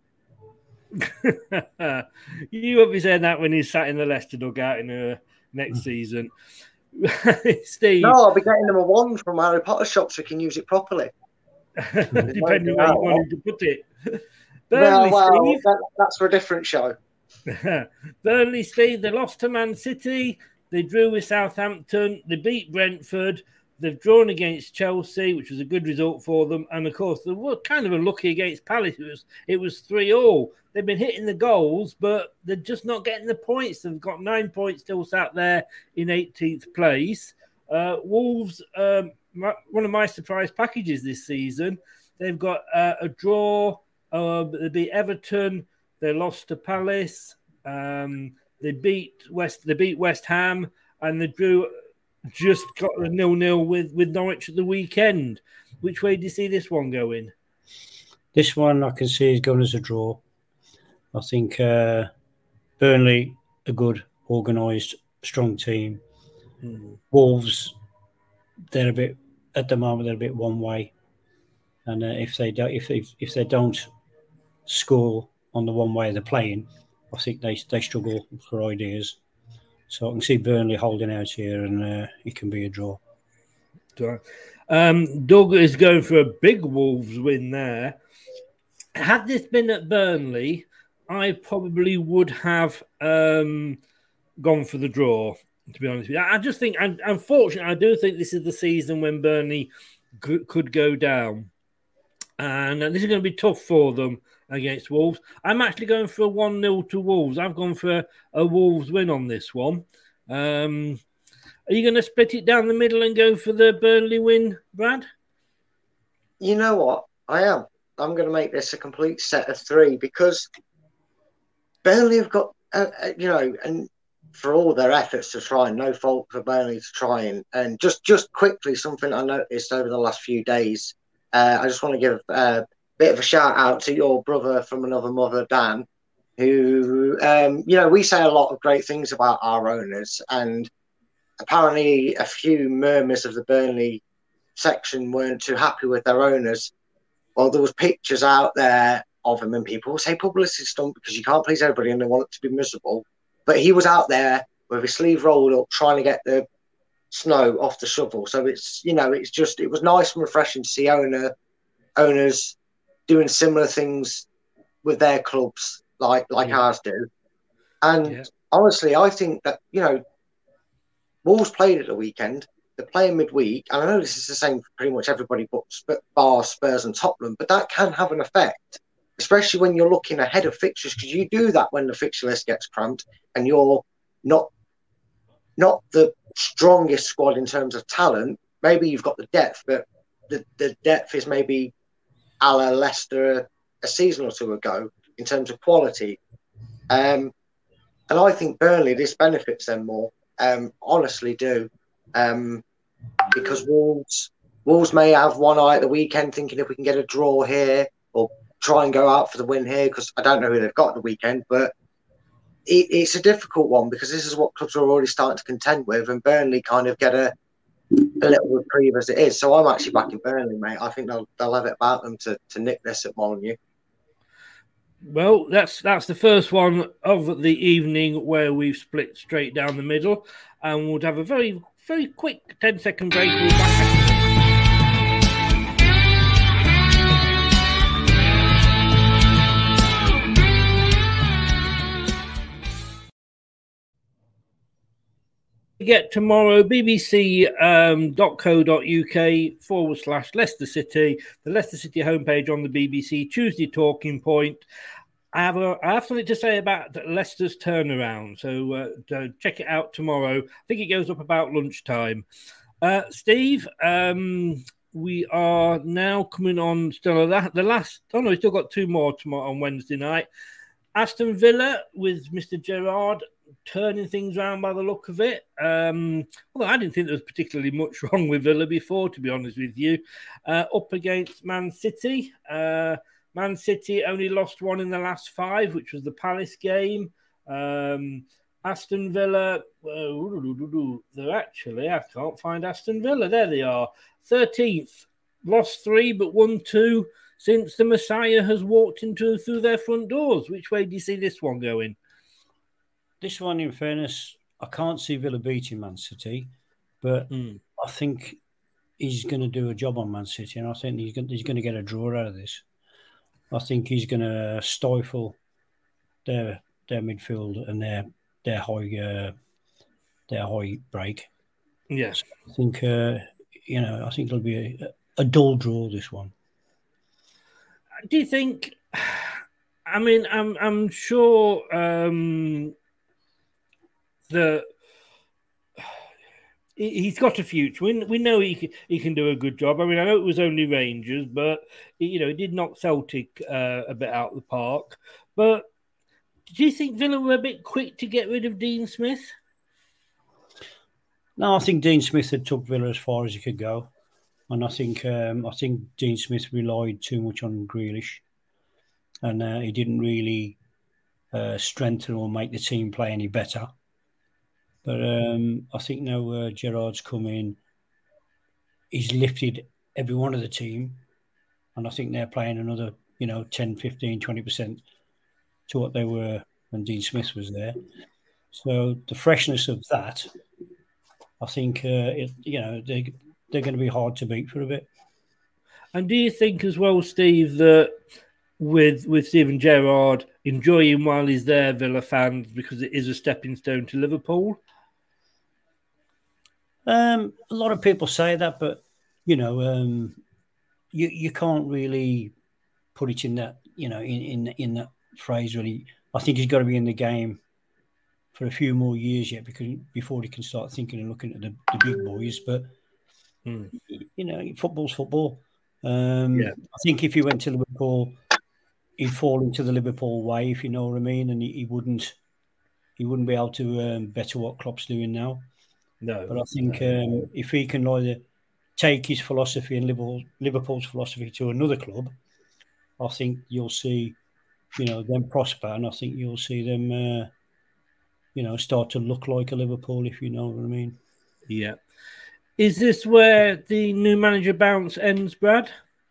You won't be saying that when he's sat in the Leicester dugout in uh, next season. Steve. No, I'll be getting them a wand from Harry Potter shop so he can use it properly. Depending where you want him to put it. Well, Burnley, well Steve. that, that's for a different show. Burnley, Steve, they lost to Man City. They drew with Southampton. They beat Brentford. They've drawn against Chelsea, which was a good result for them. And, of course, they were kind of unlucky against Palace. It was, it was three all. They've been hitting the goals, but they're just not getting the points. They've got nine points still sat there in eighteenth place. Uh, Wolves, um, my, one of my surprise packages this season, they've got uh, a draw. Uh, they beat Everton. They lost to Palace. Um, they beat West. They beat West Ham, and they drew. Just got a nil-nil with, with Norwich at the weekend. Which way do you see this one going? This one I can see is going as a draw. I think uh, Burnley, a good, organised, strong team. Mm. Wolves, they're a bit at the moment. They're a bit one way, and uh, if they don't, if they if they don't score on the one way they're playing, I think they they struggle for ideas. So I can see Burnley holding out here, and uh, it can be a draw. Um, Doug is going for a big Wolves win there. Had this been at Burnley, I probably would have um, gone for the draw, to be honest with you. I just think, and unfortunately, I do think this is the season when Burnley c- could go down. And this is going to be tough for them against Wolves. I'm actually going for a one nil to Wolves. I've gone for a, a Wolves win on this one. Um, are you going to split it down the middle and go for the Burnley win, Brad? You know what? I am. I'm going to make this a complete set of three because Burnley have got, uh, uh, you know, and for all their efforts to try, and no fault for Burnley to try, and, and just, just quickly, something I noticed over the last few days, uh, I just want to give a bit of a shout out to your brother from another mother, Dan, who, um, you know, we say a lot of great things about our owners, and apparently a few murmurs of the Burnley section weren't too happy with their owners. Well, there was pictures out there of him, and people say publicity stunt because you can't please everybody and they want it to be miserable. But he was out there with his sleeve rolled up trying to get the snow off the shovel. So it's, you know, it's just, it was nice and refreshing to see owner owners doing similar things with their clubs like like yeah. ours do. And yeah. honestly, I think that, you know, Wolves played at the weekend. They're playing midweek. And I know this is the same for pretty much everybody but bar Spurs and Tottenham, but that can have an effect especially when you're looking ahead of fixtures, because you do that when the fixture list gets cramped and you're not not the strongest squad in terms of talent. Maybe you've got the depth, but the, the depth is maybe a la Leicester a season or two ago in terms of quality. Um, and I think Burnley, this benefits them more. Um, honestly do. Um, because Wolves, Wolves may have one eye at the weekend thinking if we can get a draw here or try and go out for the win here, because I don't know who they've got at the weekend, but it, it's a difficult one because this is what clubs are already starting to contend with, and Burnley kind of get a, a little reprieve as it is. So I'm actually backing Burnley, mate. I think they'll they'll have it about them to, to nick this at Molineux. Well, that's that's the first one of the evening where we've split straight down the middle, and we'll have a very, very quick ten second break. We'll be back. Get tomorrow, bbc dot co dot uk forward slash Leicester City, the Leicester City homepage on the B B C Tuesday talking point. I have, a, I have something to say about Leicester's turnaround, so uh, check it out tomorrow. I think it goes up about lunchtime. Uh, Steve, um, we are now coming on still the, the last. Oh no, we've still got two more tomorrow on Wednesday night. Aston Villa with Mister Gerrard turning things around by the look of it. Um, although I didn't think there was particularly much wrong with Villa before, to be honest with you. Uh, up against Man City. Uh, Man City only lost one in the last five, which was the Palace game. Um, Aston Villa, uh, they're actually, I can't find Aston Villa. There they are. thirteenth. Lost three, but won two since the Messiah has walked into through their front doors. Which way do you see this one going? This one, in fairness, I can't see Villa beating Man City, but mm. I think he's going to do a job on Man City, and I think he's going, he's going to get a draw out of this. I think he's going to stifle their their midfield and their their high uh, their high break. Yes, I think uh, you know. I think it'll be a, a dull draw. This one. Do you think? I mean, I'm I'm sure. Um, The he's got a future. We, we know he can, he can do a good job. I mean, I know it was only Rangers, but you know, he did knock Celtic uh, a bit out of the park. But do you think Villa were a bit quick to get rid of Dean Smith? No, I think Dean Smith had took Villa as far as he could go, and I think um, I think Dean Smith relied too much on Grealish, and uh, he didn't really uh, strengthen or make the team play any better. But um, I think now uh, Gerrard's come in, he's lifted every one of the team, and I think they're playing another, you know, ten, fifteen, twenty percent to what they were when Dean Smith was there. So the freshness of that, I think, uh, it, you know, they, they're going to be hard to beat for a bit. And do you think as well, Steve, that with with Steven Gerrard, enjoy him while he's there, Villa fans, because it is a stepping stone to Liverpool? Um, a lot of people say that, but you know, um, you you can't really put it in that, you know, in in, in that phrase. Really, I think he's got to be in the game for a few more years yet, because before he can start thinking and looking at the, the big boys. But hmm. you know, football's football. Um, yeah. I think if he went to Liverpool, he'd fall into the Liverpool way, if you know what I mean, and he, he wouldn't he wouldn't be able to um, better what Klopp's doing now. No, but I think um, if he can either take his philosophy and Liverpool, Liverpool's philosophy to another club, I think you'll see, you know, them prosper, and I think you'll see them, uh, you know, start to look like a Liverpool, if you know what I mean. Yeah. Is this where the new manager bounce ends, Brad?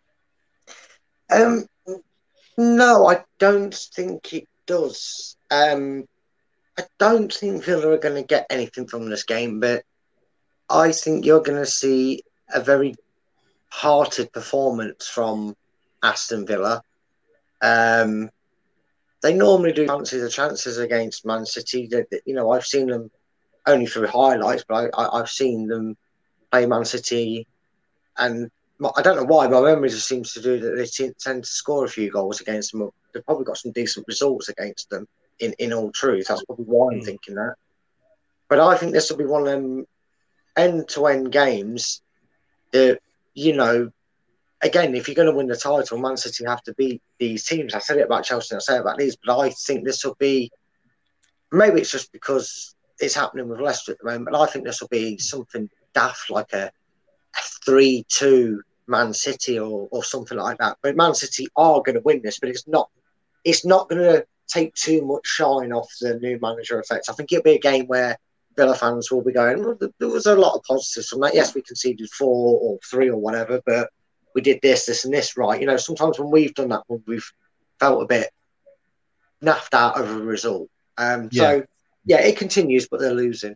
Um, no, I don't think it does. Um, I don't think Villa are going to get anything from this game, but I think you're going to see a very hearted performance from Aston Villa. Um, they normally do fancy the chances against Man City. That, you know, I've seen them only through highlights, but I, I, I've seen them play Man City, and I don't know why, my memory just seems to do that they tend to score a few goals against them. They've probably got some decent results against them, in, in all truth. That's probably why I'm mm. thinking that. But I think this will be one of them end-to-end games that, you know, again, if you're going to win the title, Man City have to beat these teams. I said it about Chelsea and I say it about these, but I think this will be, maybe it's just because it's happening with Leicester at the moment, but I think this will be something daft, like a three two Man City or, or something like that. But Man City are going to win this, but it's not it's not going to take too much shine off the new manager effect. I think it'll be a game where Villa fans will be going, well, there was a lot of positives from that. Yes, we conceded four or three or whatever, but we did this, this and this right. You know, sometimes when we've done that, when we've felt a bit naffed out of a result. Um, yeah. So, yeah, it continues, but they're losing.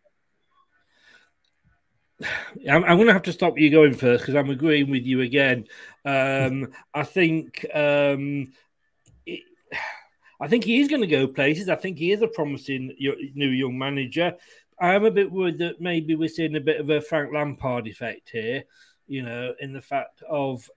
I'm, I'm going to have to stop you going first because I'm agreeing with you again. Um, I think um, it, I think he is going to go places. I think he is a promising new young manager. I'm a bit worried that maybe we're seeing a bit of a Frank Lampard effect here, you know, in the fact of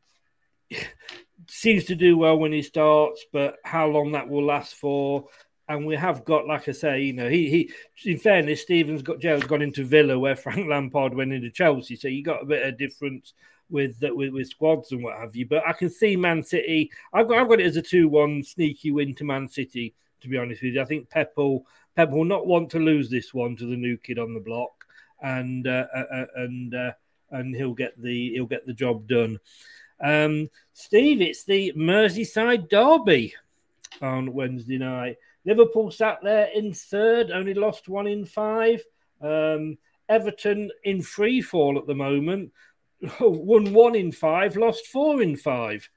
seems to do well when he starts, but how long that will last for. And we have got, like I say, you know, he, he in fairness, Stevens got Gerald's gone into Villa where Frank Lampard went into Chelsea. So you got a bit of difference with, with with squads and what have you. But I can see Man City. I've got I've got it as a two one sneaky win to Man City, to be honest with you. I think Pep will, Pep will not want to lose this one to the new kid on the block. And uh, uh, and uh, and he'll get the he'll get the job done. Um, Steve, it's the Merseyside derby on Wednesday night. Liverpool sat there in third, only lost one in five. Um, Everton in free fall at the moment, won one in five, lost four in five.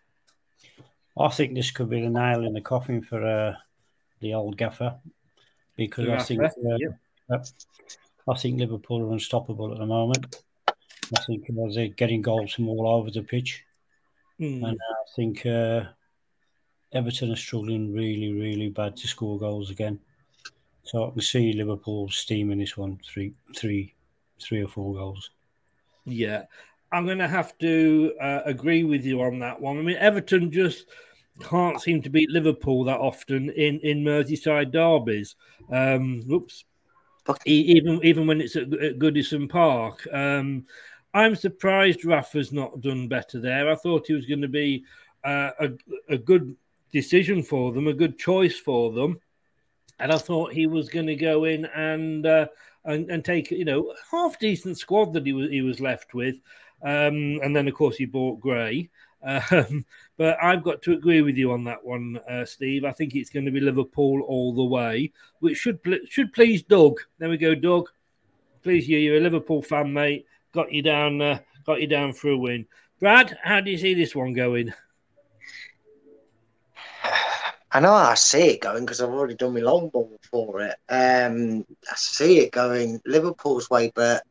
I think this could be the nail in the coffin for uh, the old gaffer, because I think uh, yep. uh, I think Liverpool are unstoppable at the moment. I think uh, they're getting goals from all over the pitch, mm. and I think. Uh, Everton are struggling really, really bad to score goals again. So I can see Liverpool steaming this one, three, three, three or four goals. Yeah, I'm going to have to uh, agree with you on that one. I mean, Everton just can't seem to beat Liverpool that often in, in Merseyside derbies. Um, oops. Even even when it's at, at Goodison Park. Um, I'm surprised Rafa's not done better there. I thought he was going to be uh, a, a good decision for them, a good choice for them, and I thought he was going to go in and uh, and, and take, you know, half decent squad that he was he was left with, um, and then of course he bought Gray. Um, but I've got to agree with you on that one, uh, Steve. I think it's going to be Liverpool all the way, which should should please Doug. There we go, Doug. Please you, you're a Liverpool fan, mate. Got you down, uh, got you down for a win. Brad, how do you see this one going? I know I see it going because I've already done my long ball for it. Um, I see it going Liverpool's way, but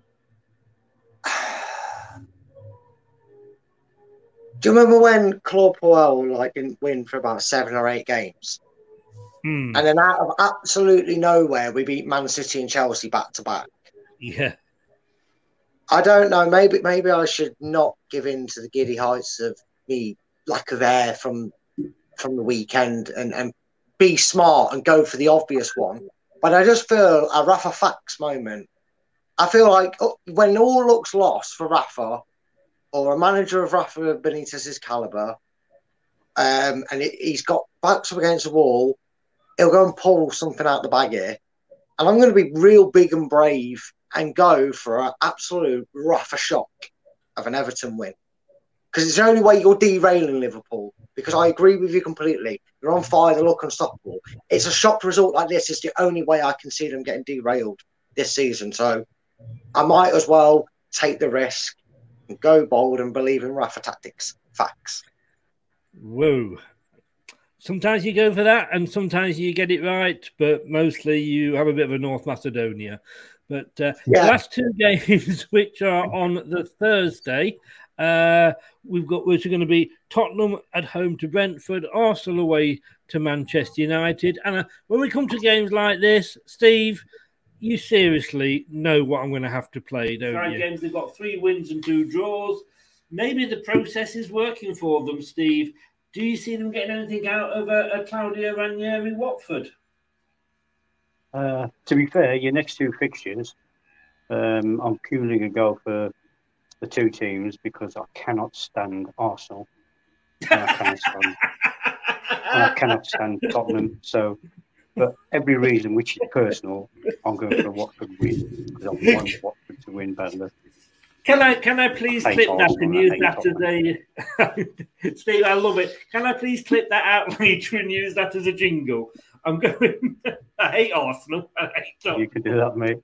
do you remember when Claude Puel like didn't win for about seven or eight games, hmm. and then out of absolutely nowhere we beat Man City and Chelsea back to back? Yeah, I don't know. Maybe maybe I should not give in to the giddy heights of me lack of air from. from the weekend and, and be smart and go for the obvious one. But I just feel a Rafa Fax moment. I feel like when all looks lost for Rafa or a manager of Rafa Benitez's calibre, um, and it, he's got backs up against the wall, he'll go and pull something out the bag here. And I'm going to be real big and brave and go for an absolute Rafa shock of an Everton win. Because it's the only way you're derailing Liverpool. Because I agree with you completely. You're on fire, they look unstoppable. It's a shock result like this. It's the only way I can see them getting derailed this season. So I might as well take the risk and go bold and believe in Rafa tactics. Facts. Whoa. Sometimes you go for that and sometimes you get it right, but mostly you have a bit of a North Macedonia. But uh, yeah. The last two games, which are on the Thursday, Uh, we've got which are going to be Tottenham at home to Brentford, Arsenal away to Manchester United. And uh, when we come to games like this, Steve, you seriously know what I'm going to have to play, don't Five you? Games, they've got three wins and two draws. maybe the process is working for them, Steve. Do you see them getting anything out of a, a Claudio Ranieri Watford? Uh, to be fair, your next two fixtures, um, I'm purely going to go for the two teams because I cannot stand Arsenal. And I cannot stand, and I cannot stand Tottenham. So, for every reason, which is personal, I'm going for a Watford win because I want Watford to win badly. Can I can I please I clip that and use that Tottenham. as a Steve? I love it. Can I please clip that out later and use that as a jingle? I'm going. I hate Arsenal. I hate Tottenham. You can do that, mate.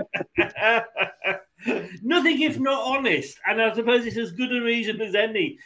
Nothing if not honest, and I suppose it's as good a reason as any.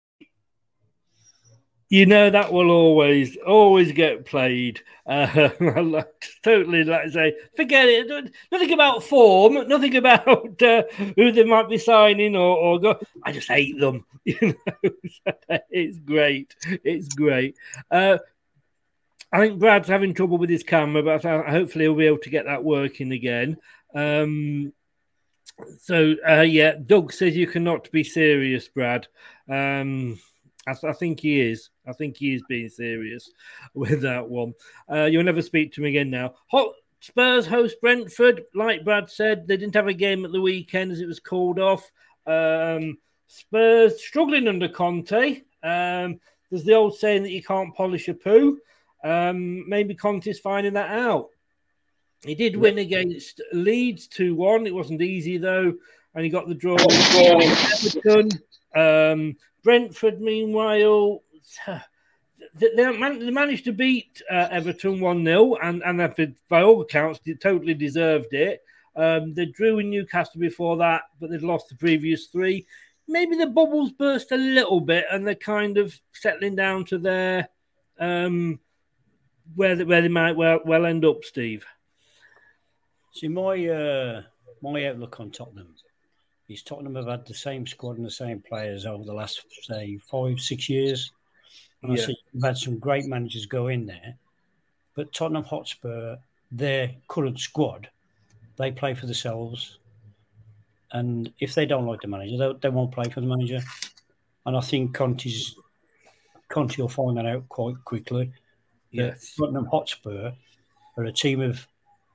You know that will always, always get played. Uh, totally, like I say, forget it. Nothing about form, nothing about uh, who they might be signing or, or go. I just hate them. You know, it's great. It's great. Uh, I think Brad's having trouble with his camera, but hopefully he'll be able to get that working again. Um, so, uh, yeah, Doug says you cannot be serious, Brad. Um, I, I think he is. I think he is being serious with that one. Uh, you'll never speak to him again now. Hot Spurs host Brentford. Like Brad said, they didn't have a game at the weekend as it was called off. Um, Spurs struggling under Conte. Um, there's the old saying that you can't polish a poo. Um, maybe Conte's finding that out. He did win against Leeds two one. It wasn't easy, though. And he got the draw with Everton. Um, Brentford, meanwhile, they managed to beat uh, Everton one nil, and, and by all accounts, they totally deserved it. Um, they drew in Newcastle before that, but they'd lost the previous three. Maybe the bubbles burst a little bit, and they're kind of settling down to their um, where they, where they might well, well end up, Steve. See, my uh, my outlook on Tottenham is Tottenham have had the same squad and the same players over the last, say, five, six years. And Yeah. I see we've had some great managers go in there. But Tottenham Hotspur, their current squad, they play for themselves. And if they don't like the manager, they, they won't play for the manager. And I think Conte's, Conte will find that out quite quickly. That Yes. Tottenham Hotspur are a team of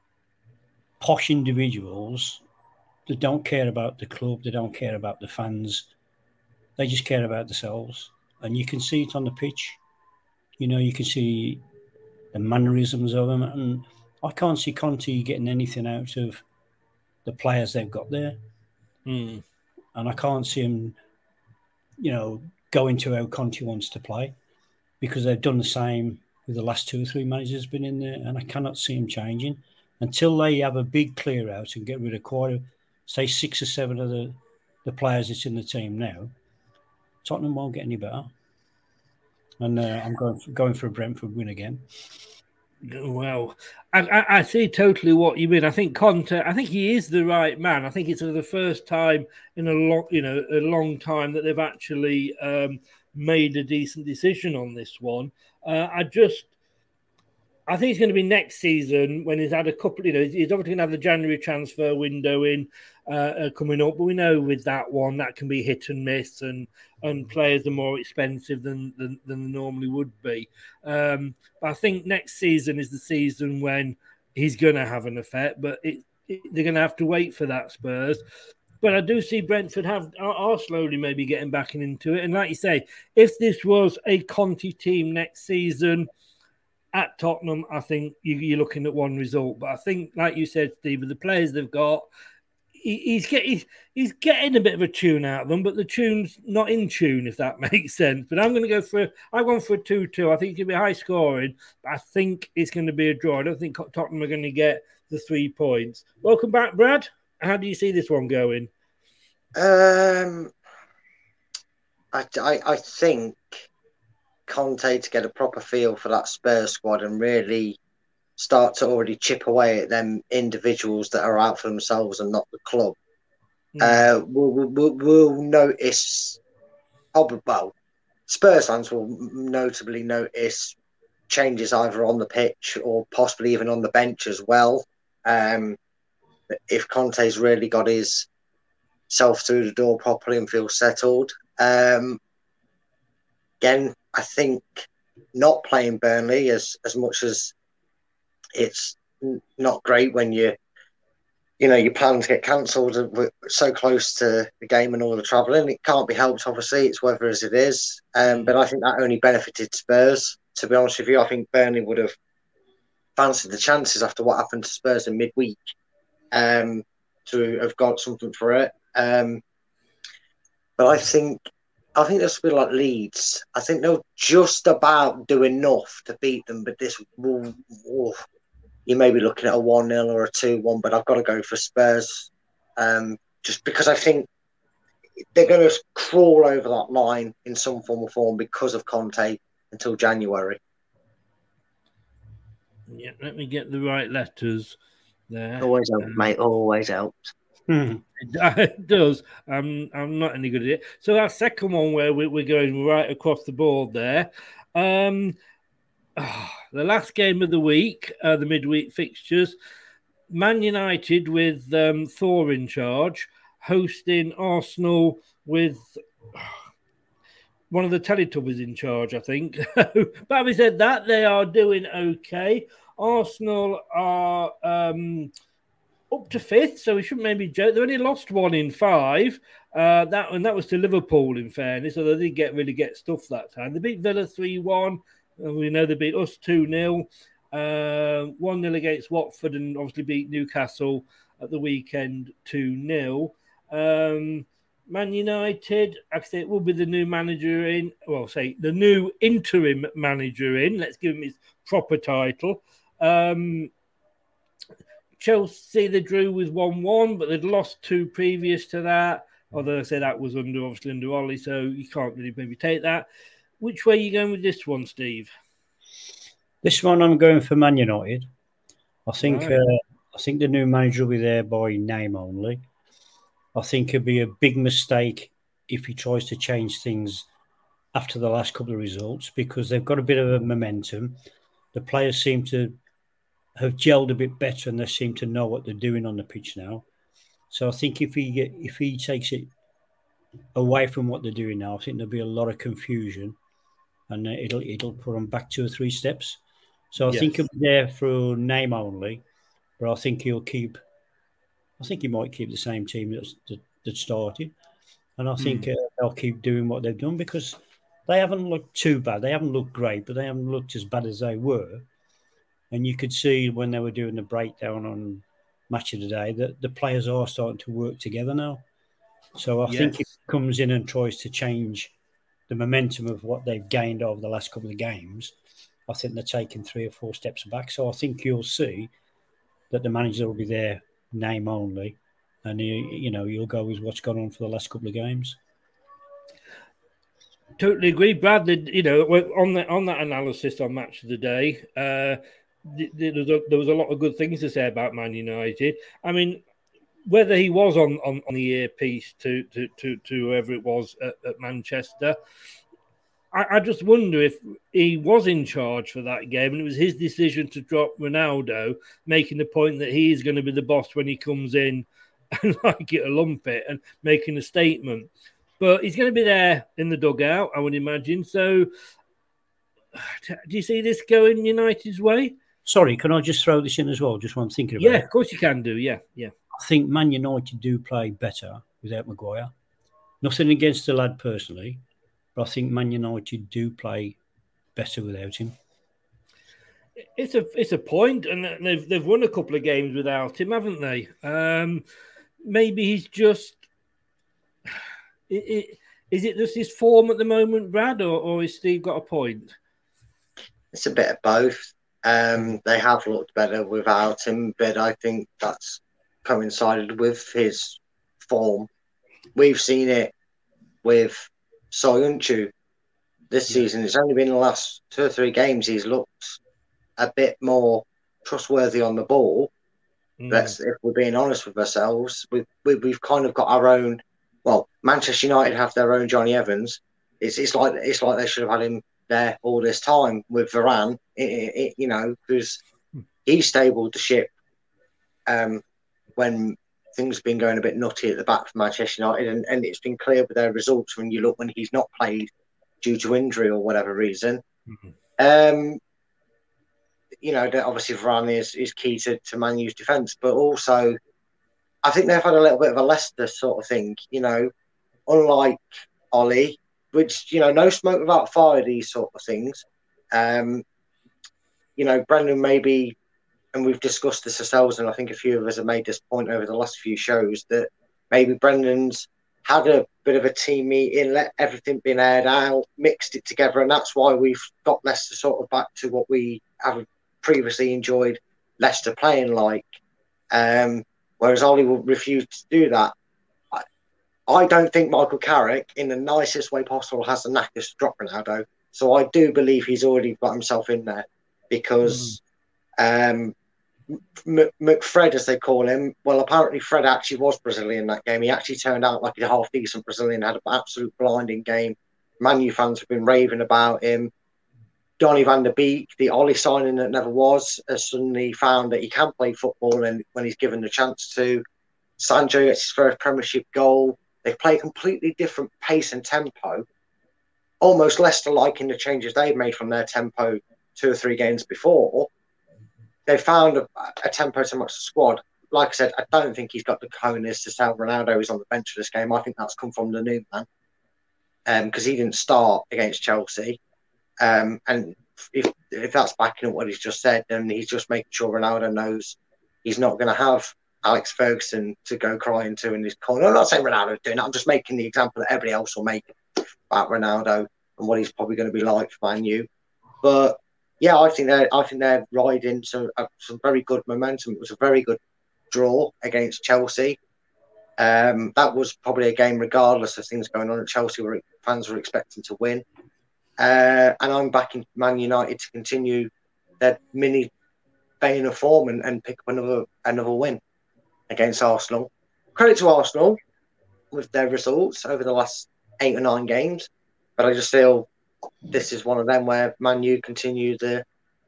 posh individuals that don't care about the club, they don't care about the fans, they just care about themselves. And you can see it on the pitch. You know, you can see the mannerisms of them. And I can't see Conte getting anything out of the players they've got there. Mm. And I can't see him, you know, going to how Conte wants to play, because they've done the same with the last two or three managers been in there, and I cannot see him changing until they have a big clear out and get rid of quite a, say, six or seven of the, the players that's in the team now. Tottenham won't get any better. And uh, I'm going for, going for a Brentford win again. Well, I, I, I see totally what you mean. I think Conte, I think he is the right man. I think it's the first time in a long, you know, a long time that they've actually um, made a decent decision on this one. Uh, I just, I think it's going to be next season when he's had a couple, you know, he's obviously going to have the January transfer window in uh, uh, coming up, but we know with that one that can be hit and miss, and and players are more expensive than than, than they normally would be. Um, but I think next season is the season when he's going to have an effect, but it, it, they're going to have to wait for that, Spurs. But I do see Brentford have are, are slowly maybe getting back into it. And like you say, if this was a Conte team next season at Tottenham, I think you, you're looking at one result. But I think, like you said, Steve, with the players they've got, he, he's, get, he's, he's getting a bit of a tune out of them, but the tune's not in tune, if that makes sense. But I'm going to go for, I've gone for a two two. I think it's going to be high scoring, but I think it's going to be a draw. I don't think Tottenham are going to get the three points. Welcome back, Brad. How do you see this one going? Um, I, I, I think Conte to get a proper feel for that Spurs squad and really start to already chip away at them individuals that are out for themselves and not the club. Mm. Uh, we'll, we'll, we'll notice, oh, well, Spurs fans will notably notice changes either on the pitch or possibly even on the bench as well. Um, if Conte's really got his himself through the door properly and feel settled. Um, again, I think not playing Burnley as, as much as it's not great when you, you know, your plans get cancelled so close to the game and all the travelling. It can't be helped, obviously. It's weather as it is. Um, but I think that only benefited Spurs. To be honest with you, I think Burnley would have fancied the chances after what happened to Spurs in midweek um, to have got something for it. Um, but I think I think this will be like Leeds. I think they'll just about do enough to beat them, but this will... Oh, you may be looking at a one nil or a two one, but I've got to go for Spurs um, just because I think they're going to crawl over that line in some form or form because of Conte until January. Yeah, let me get the right letters there. Always helps, um, mate. Always helps. It, it does. I'm, I'm not any good at it. So that second one where we, we're going right across the board there. Um, oh, the last game of the week, uh, the midweek fixtures, Man United with um, Thor in charge, hosting Arsenal with oh, one of the Teletubbies in charge, I think. But having said that, they are doing okay. Arsenal are um, up to fifth, so we shouldn't maybe joke. They only lost one in five. Uh, that and that was to Liverpool, in fairness, so they did get really get stuff that time. They beat Villa three one. We know they beat us two nil, uh, one nil against Watford, and obviously beat Newcastle at the weekend two nil. Um, Man United, I say it will be the new manager in, well, say the new interim manager in. Let's give him his proper title. Um, Chelsea, they drew with one one, but they'd lost two previous to that. Although I say that was under, obviously, under Ollie, so you can't really maybe take that. Which way are you going with this one, Steve? This one, I'm going for Man United. I think Right. uh, I think the new manager will be there by name only. I think it'd be a big mistake if he tries to change things after the last couple of results because they've got a bit of a momentum. The players seem to have gelled a bit better and they seem to know what they're doing on the pitch now. So I think if he get, if he takes it away from what they're doing now, I think there'll be a lot of confusion. And it'll it'll put them back two or three steps. So I Yes. think he'll be there for name only, but I think he'll keep. I think he might keep the same team that's, that that started, and I think Hmm. uh, they'll keep doing what they've done because they haven't looked too bad. They haven't looked great, but they haven't looked as bad as they were. And you could see when they were doing the breakdown on Match of the Day that the players are starting to work together now. So I think if Yes. he comes in and tries to change the momentum of what they've gained over the last couple of games, I think they're taking three or four steps back. So I think you'll see that the manager will be there name only, and you, you know you'll go with what's gone on for the last couple of games. Totally agree, Brad. That, you know, on that on that analysis on Match of the Day, uh, th- th- there was a, there was a lot of good things to say about Man United. I mean, whether he was on, on, on the earpiece to, to, to, to whoever it was at, at Manchester, I, I just wonder if he was in charge for that game and it was his decision to drop Ronaldo, making the point that he is going to be the boss when he comes in and like it or lump it and making a statement. But he's going to be there in the dugout, I would imagine. So do you see this going United's way? Sorry, can I just throw this in as well? Just what I'm thinking about. Yeah, of course you can do. Yeah, yeah. I think Man United do play better without Maguire. Nothing against the lad personally, but I think Man United do play better without him. It's a it's a point, and they've they've won a couple of games without him, haven't they? Um, maybe he's just. It, it, is it just his form at the moment, Brad, or, or has Steve got a point? It's a bit of both. Um, they have looked better without him, but I think that's coincided with his form. We've seen it with Soyuncu this season. It's only been the last two or three games he's looked a bit more trustworthy on the ball. Mm. That's if we're being honest with ourselves. We've, we, we've kind of got our own. Well, Manchester United have their own Johnny Evans. It's it's like it's like they should have had him there all this time with Varane. It, it, it, you know, because he stabled the ship um, when things have been going a bit nutty at the back for Manchester United, and, and it's been clear with their results when you look when he's not played due to injury or whatever reason. Mm-hmm. Um, you know, obviously Varane is, is key to, to Man U's defence, but also I think they've had a little bit of a Leicester sort of thing, you know, unlike Ollie, which, you know, no smoke without fire, these sort of things. Um, you know, Brendan maybe, and we've discussed this ourselves, and I think a few of us have made this point over the last few shows, that maybe Brendan's had a bit of a team meeting, let everything be aired out, mixed it together, and that's why we've got Leicester sort of back to what we have previously enjoyed Leicester playing like. Um, whereas Ollie will refuse to do that. I, I don't think Michael Carrick, in the nicest way possible, has the knackers to drop Ronaldo. So I do believe he's already got himself in there because mm. um, M- McFred, as they call him, well, apparently Fred actually was Brazilian that game. He actually turned out like a half-decent Brazilian, had an absolute blinding game. Man U fans have been raving about him. Donny van der Beek, the Ollie signing that never was, has suddenly found that he can play football and when he's given the chance to. Sancho gets his first Premiership goal. They play a completely different pace and tempo, almost Leicester-like in the changes they've made from their tempo two or three games before. They found a, a tempo to match the squad. Like I said, I don't think he's got the cojones to say Ronaldo is on the bench for this game. I think that's come from the new man because um, he didn't start against Chelsea. Um, and if if that's backing up what he's just said, then he's just making sure Ronaldo knows he's not going to have Alex Ferguson to go crying to in his corner. I'm not saying Ronaldo's doing that. I'm just making the example that everybody else will make about Ronaldo and what he's probably going to be like for Man U. But yeah, I think they're I think they're riding some uh, some very good momentum. It was a very good draw against Chelsea. Um, that was probably a game, regardless of things going on at Chelsea, where fans were expecting to win. Uh, and I'm backing Man United to continue their mini vein of form and, and pick up another another win against Arsenal. Credit to Arsenal with their results over the last eight or nine games, but I just feel this is one of them where Man U continue the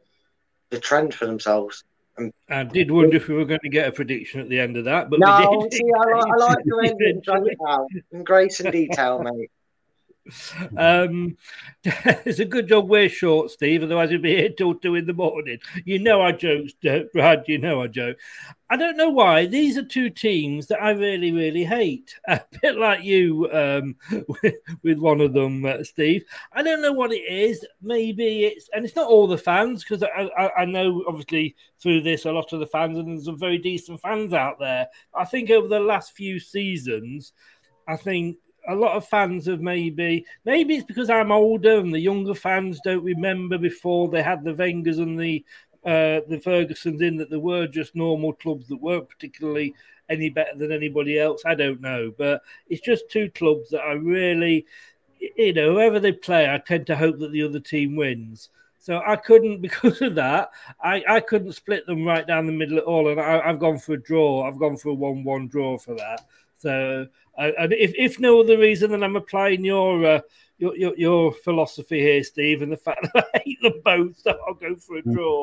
the trend for themselves. And I did wonder if we were going to get a prediction at the end of that, but no, we did. See, I like, I like to end it in grace and detail, mate. Um, it's a good job we're short, Steve. Otherwise, we'd be here till two in the morning. You know I joke, Brad. You know I joke. I don't know why. These are two teams that I really, really hate. A bit like you um, with, with one of them, uh, Steve. I don't know what it is. Maybe it's, and it's not all the fans, because I, I, I know obviously through this a lot of the fans, and there's some very decent fans out there. I think over the last few seasons, I think a lot of fans have maybe, maybe it's because I'm older and the younger fans don't remember before they had the Wengers and the uh, the Fergusons in, that there were just normal clubs that weren't particularly any better than anybody else. I don't know, but it's just two clubs that I really, you know, whoever they play, I tend to hope that the other team wins. So I couldn't, because of that, I, I couldn't split them right down the middle at all, and I, I've gone for a draw. I've gone for a one-one draw for that. So, uh, and if, if no other reason than I'm applying your, uh, your your your philosophy here, Steve, and the fact that I hate them both, so I'll go for a draw.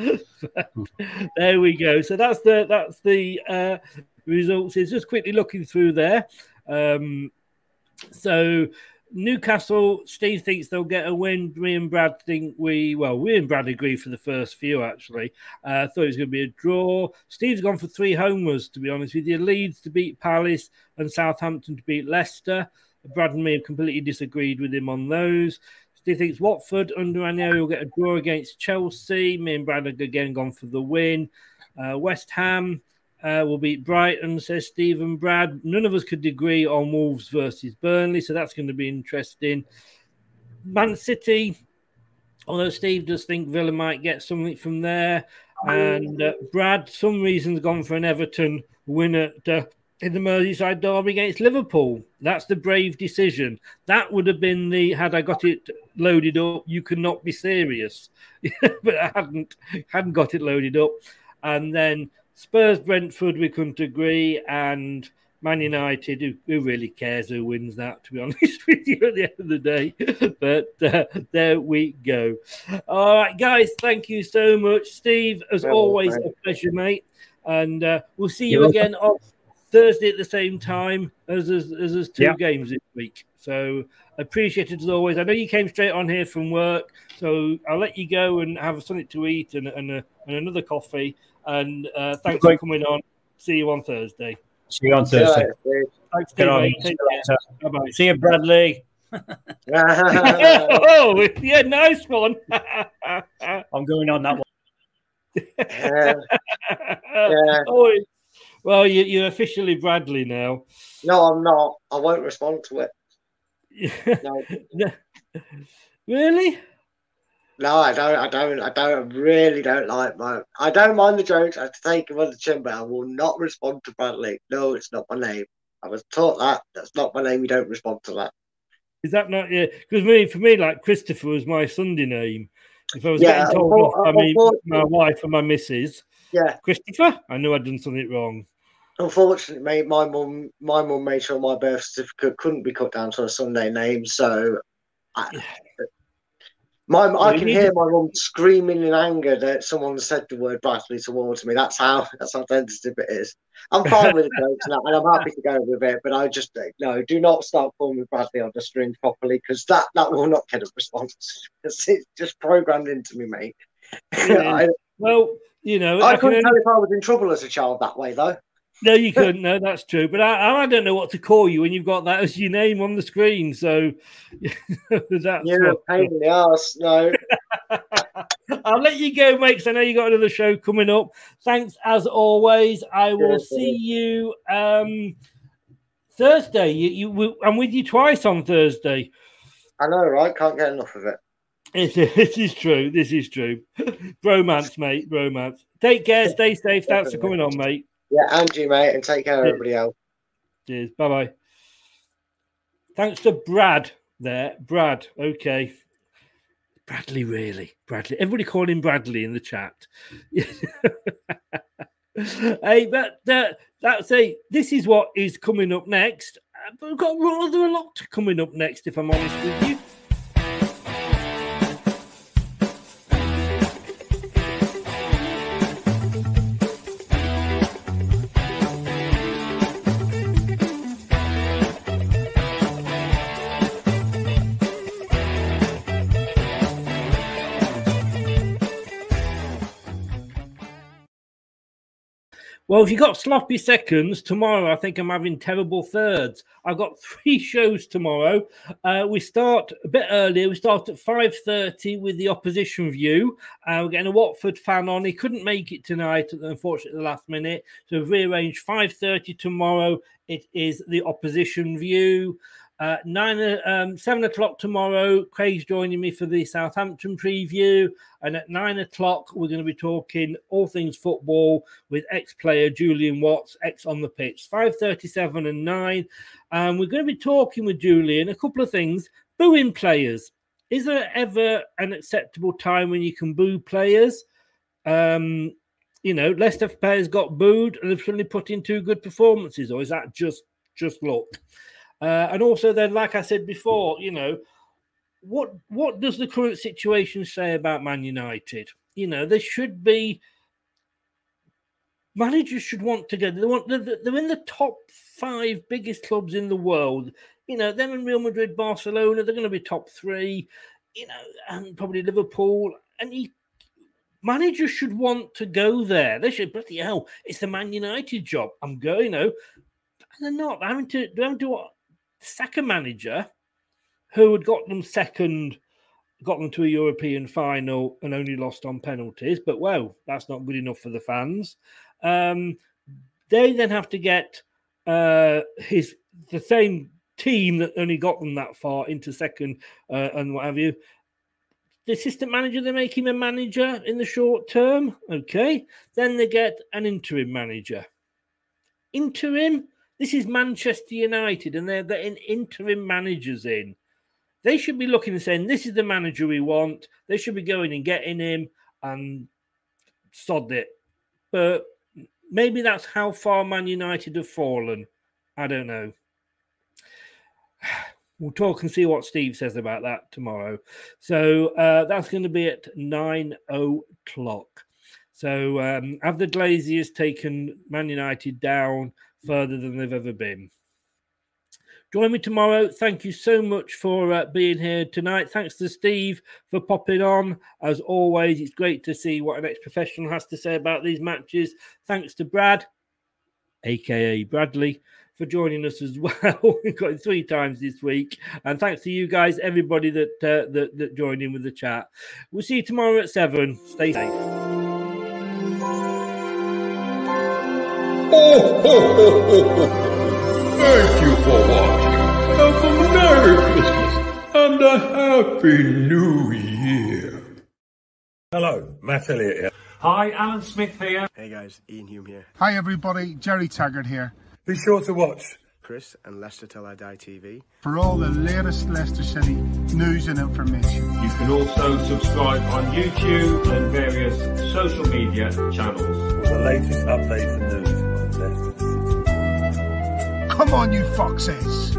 There we go. So that's the that's the uh, results. It's just quickly looking through there. Um, so Newcastle, Steve thinks they'll get a win. Me and Brad think we, well, we and Brad agree for the first few, actually. I uh, thought it was going to be a draw. Steve's gone for three homers, to be honest with you. Leeds to beat Palace and Southampton to beat Leicester. Brad and me have completely disagreed with him on those. Steve thinks Watford under Ranieri will get a draw against Chelsea. Me and Brad have again gone for the win. Uh, West Ham Uh, will beat Brighton, says Steve and Brad. None of us could agree on Wolves versus Burnley, so that's going to be interesting. Man City, although Steve does think Villa might get something from there. And uh, Brad, some reason's gone for an Everton win at, uh, in the Merseyside derby against Liverpool. That's the brave decision. That would have been the, had I got it loaded up, you cannot be serious. But I hadn't, hadn't got it loaded up. And then Spurs, Brentford, we couldn't agree, and Man United, who, who really cares who wins that, to be honest with you, at the end of the day. But uh, there we go. All right, guys, thank you so much. Steve, as Well, always, thanks. a pleasure, mate. And uh, we'll see you You're again on Thursday at the same time as as, as there's two Yeah. games this week. So appreciate it as always. I know you came straight on here from work, so I'll let you go and have something to eat and and, a, and another coffee. And uh, thanks for coming on. See you on Thursday. See you on Thursday. Thanks, Get Steve, on. mate. See Take you care. later. Bye-bye. See you, Bradley. Oh, yeah, nice one. I'm going on that one. Yeah. Yeah. Oh, well, you, you're officially Bradley now. No, I'm not. I won't respond to it. No. Really? No, I don't. I don't. I don't. I really don't like my. I don't mind the jokes. I take them on the chin, but I will not respond to Bradley. No, it's not my name. I was taught that. That's not my name. You don't respond to that. Is that not? Yeah, because me, for me, like Christopher was my Sunday name. If I was Yeah, getting told unfor- off by me, unfortunately- my wife and my missus, Yeah. Christopher, I knew I'd done something wrong. Unfortunately, mate, my mum, my mum made sure my birth certificate couldn't be cut down to a Sunday name, so I, my, Well, I you can need hear to- my mum screaming in anger that someone said the word Bradley towards me. That's how that's how sensitive it is. I'm fine with the jokes and, and I'm happy to go with it, but I just no, do not start calling me Bradley on the string properly because that that will not get a response. It's, it's just programmed into me, mate. I, Well, you know, I I can couldn't only- tell if I was in trouble as a child that way, though. No, you couldn't. No, that's true. But I, I don't know what to call you when you've got that as your name on the screen. So that's Yeah, what- pain in the ass. No. I'll let you go, mate, because I know you got another show coming up. Thanks as always. I will Cheers, see you um, Thursday. You, you, I'm with you twice on Thursday. I know, right? Can't get enough of it. It's, this is true. This is true. Bromance, mate. Bromance. Take care. Stay safe. Thanks for coming on, mate. Yeah, and you, mate, and take care of everybody else. Cheers. Bye bye. Thanks to Brad there. Brad. Okay. Bradley, really. Bradley. Everybody call him Bradley in the chat. Hey, but uh, that's a. This is what is coming up next. Uh, We've got rather a lot coming up next, if I'm honest with you. Well, if you've got sloppy seconds, tomorrow I think I'm having terrible thirds. I've got three shows tomorrow. Uh, we start a bit earlier. We start at five thirty with the opposition view. Uh, we're getting a Watford fan on. He couldn't make it tonight, unfortunately, at the last minute. So we've rearranged five thirty tomorrow. It is the opposition view. Uh, nine, um, seven o'clock tomorrow, Craig's joining me for the Southampton preview. And at nine o'clock, we're going to be talking all things football with ex-player Julian Watts, ex on the pitch. five thirty-seven and nine. And we're going to be talking with Julian a couple of things. Booing players. Is there ever an acceptable time when you can boo players? Um, you know, Leicester players got booed and they've suddenly put in two good performances, or is that just just luck? Uh, and also then, like I said before, you know, what what does the current situation say about Man United? You know, there should be managers should want to go. They want they're, they're in the top five biggest clubs in the world. You know, them and Real Madrid, Barcelona, they're going to be top three. You know, and probably Liverpool. And you, managers should want to go there. They should, bloody hell, it's the Man United job. I'm going, you know, and they're not. They're having to, they're having to what? Second manager who had got them second, got them to a European final and only lost on penalties. But, well, that's not good enough for the fans. Um, they then have to get uh, his the same team that only got them that far into second uh, and what have you. The assistant manager, they make him a manager in the short term. Okay. Then they get an interim manager. Interim? This is Manchester United, and they're getting interim managers in. They should be looking and saying, this is the manager we want. They should be going and getting him and sod it. But maybe that's how far Man United have fallen. I don't know. We'll talk and see what Steve says about that tomorrow. So uh, that's going to be at nine o'clock. So um, have the Glaziers taken Man United down further than they've ever been. Join me tomorrow. Thank you so much for uh, being here tonight. Thanks to Steve for popping on. As always, it's great to see what an ex-professional has to say about these matches. Thanks to Brad, a k a. Bradley, for joining us as well. We've got it three times this week. And thanks to you guys, everybody that, uh, that, that joined in with the chat. We'll see you tomorrow at seven. Stay safe. Oh, ho, ho, ho, ho. Thank you for watching. Have a Merry Christmas and a Happy New Year. Hello, Matt Elliott here. Hi, Alan Smith here. Hey guys, Ian Hume here. Hi everybody, Jerry Taggart here. Be sure to watch Chris and Leicester Till I Die T V for all the latest Leicester City news and information. You can also subscribe on YouTube and various social media channels for the latest updates and news on Leicester City. Come on, you foxes!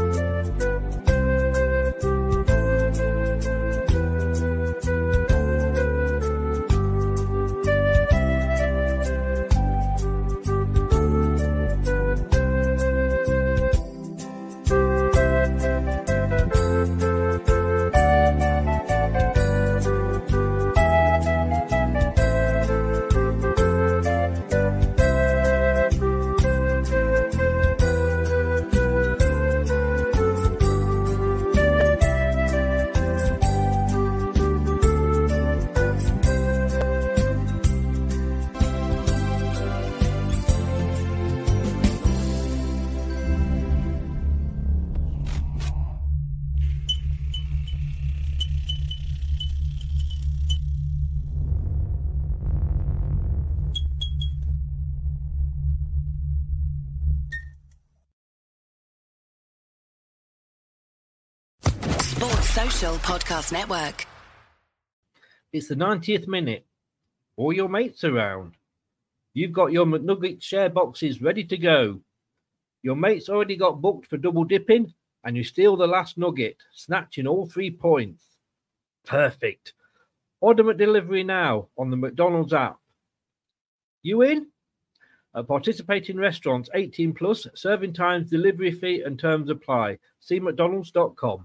Social Podcast Network. It's the ninetieth minute. All your mates around. You've got your McNugget share boxes ready to go. Your mates already got booked for double dipping, and you steal the last nugget, snatching all three points. Perfect. Order McDelivery now on the McDonald's app. You in? At participating restaurants, eighteen plus, serving times, delivery fee and terms apply. See mcdonalds dot com.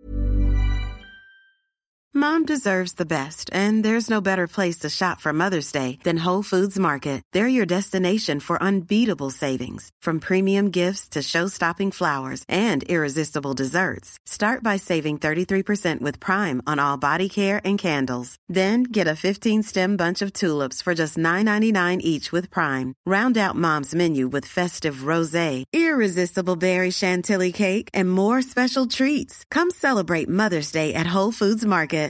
Mom deserves the best, and there's no better place to shop for Mother's Day than Whole Foods Market. They're your destination for unbeatable savings, from premium gifts to show-stopping flowers and irresistible desserts. Start by saving thirty-three percent with Prime on all body care and candles. Then get a fifteen-stem bunch of tulips for just nine ninety-nine each with Prime. Round out Mom's menu with festive rosé, irresistible berry chantilly cake, and more special treats. Come celebrate Mother's Day at Whole Foods Market.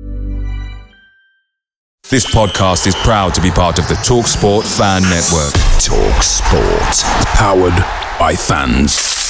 This podcast is proud to be part of the TalkSport Fan Network. TalkSport. Powered by fans.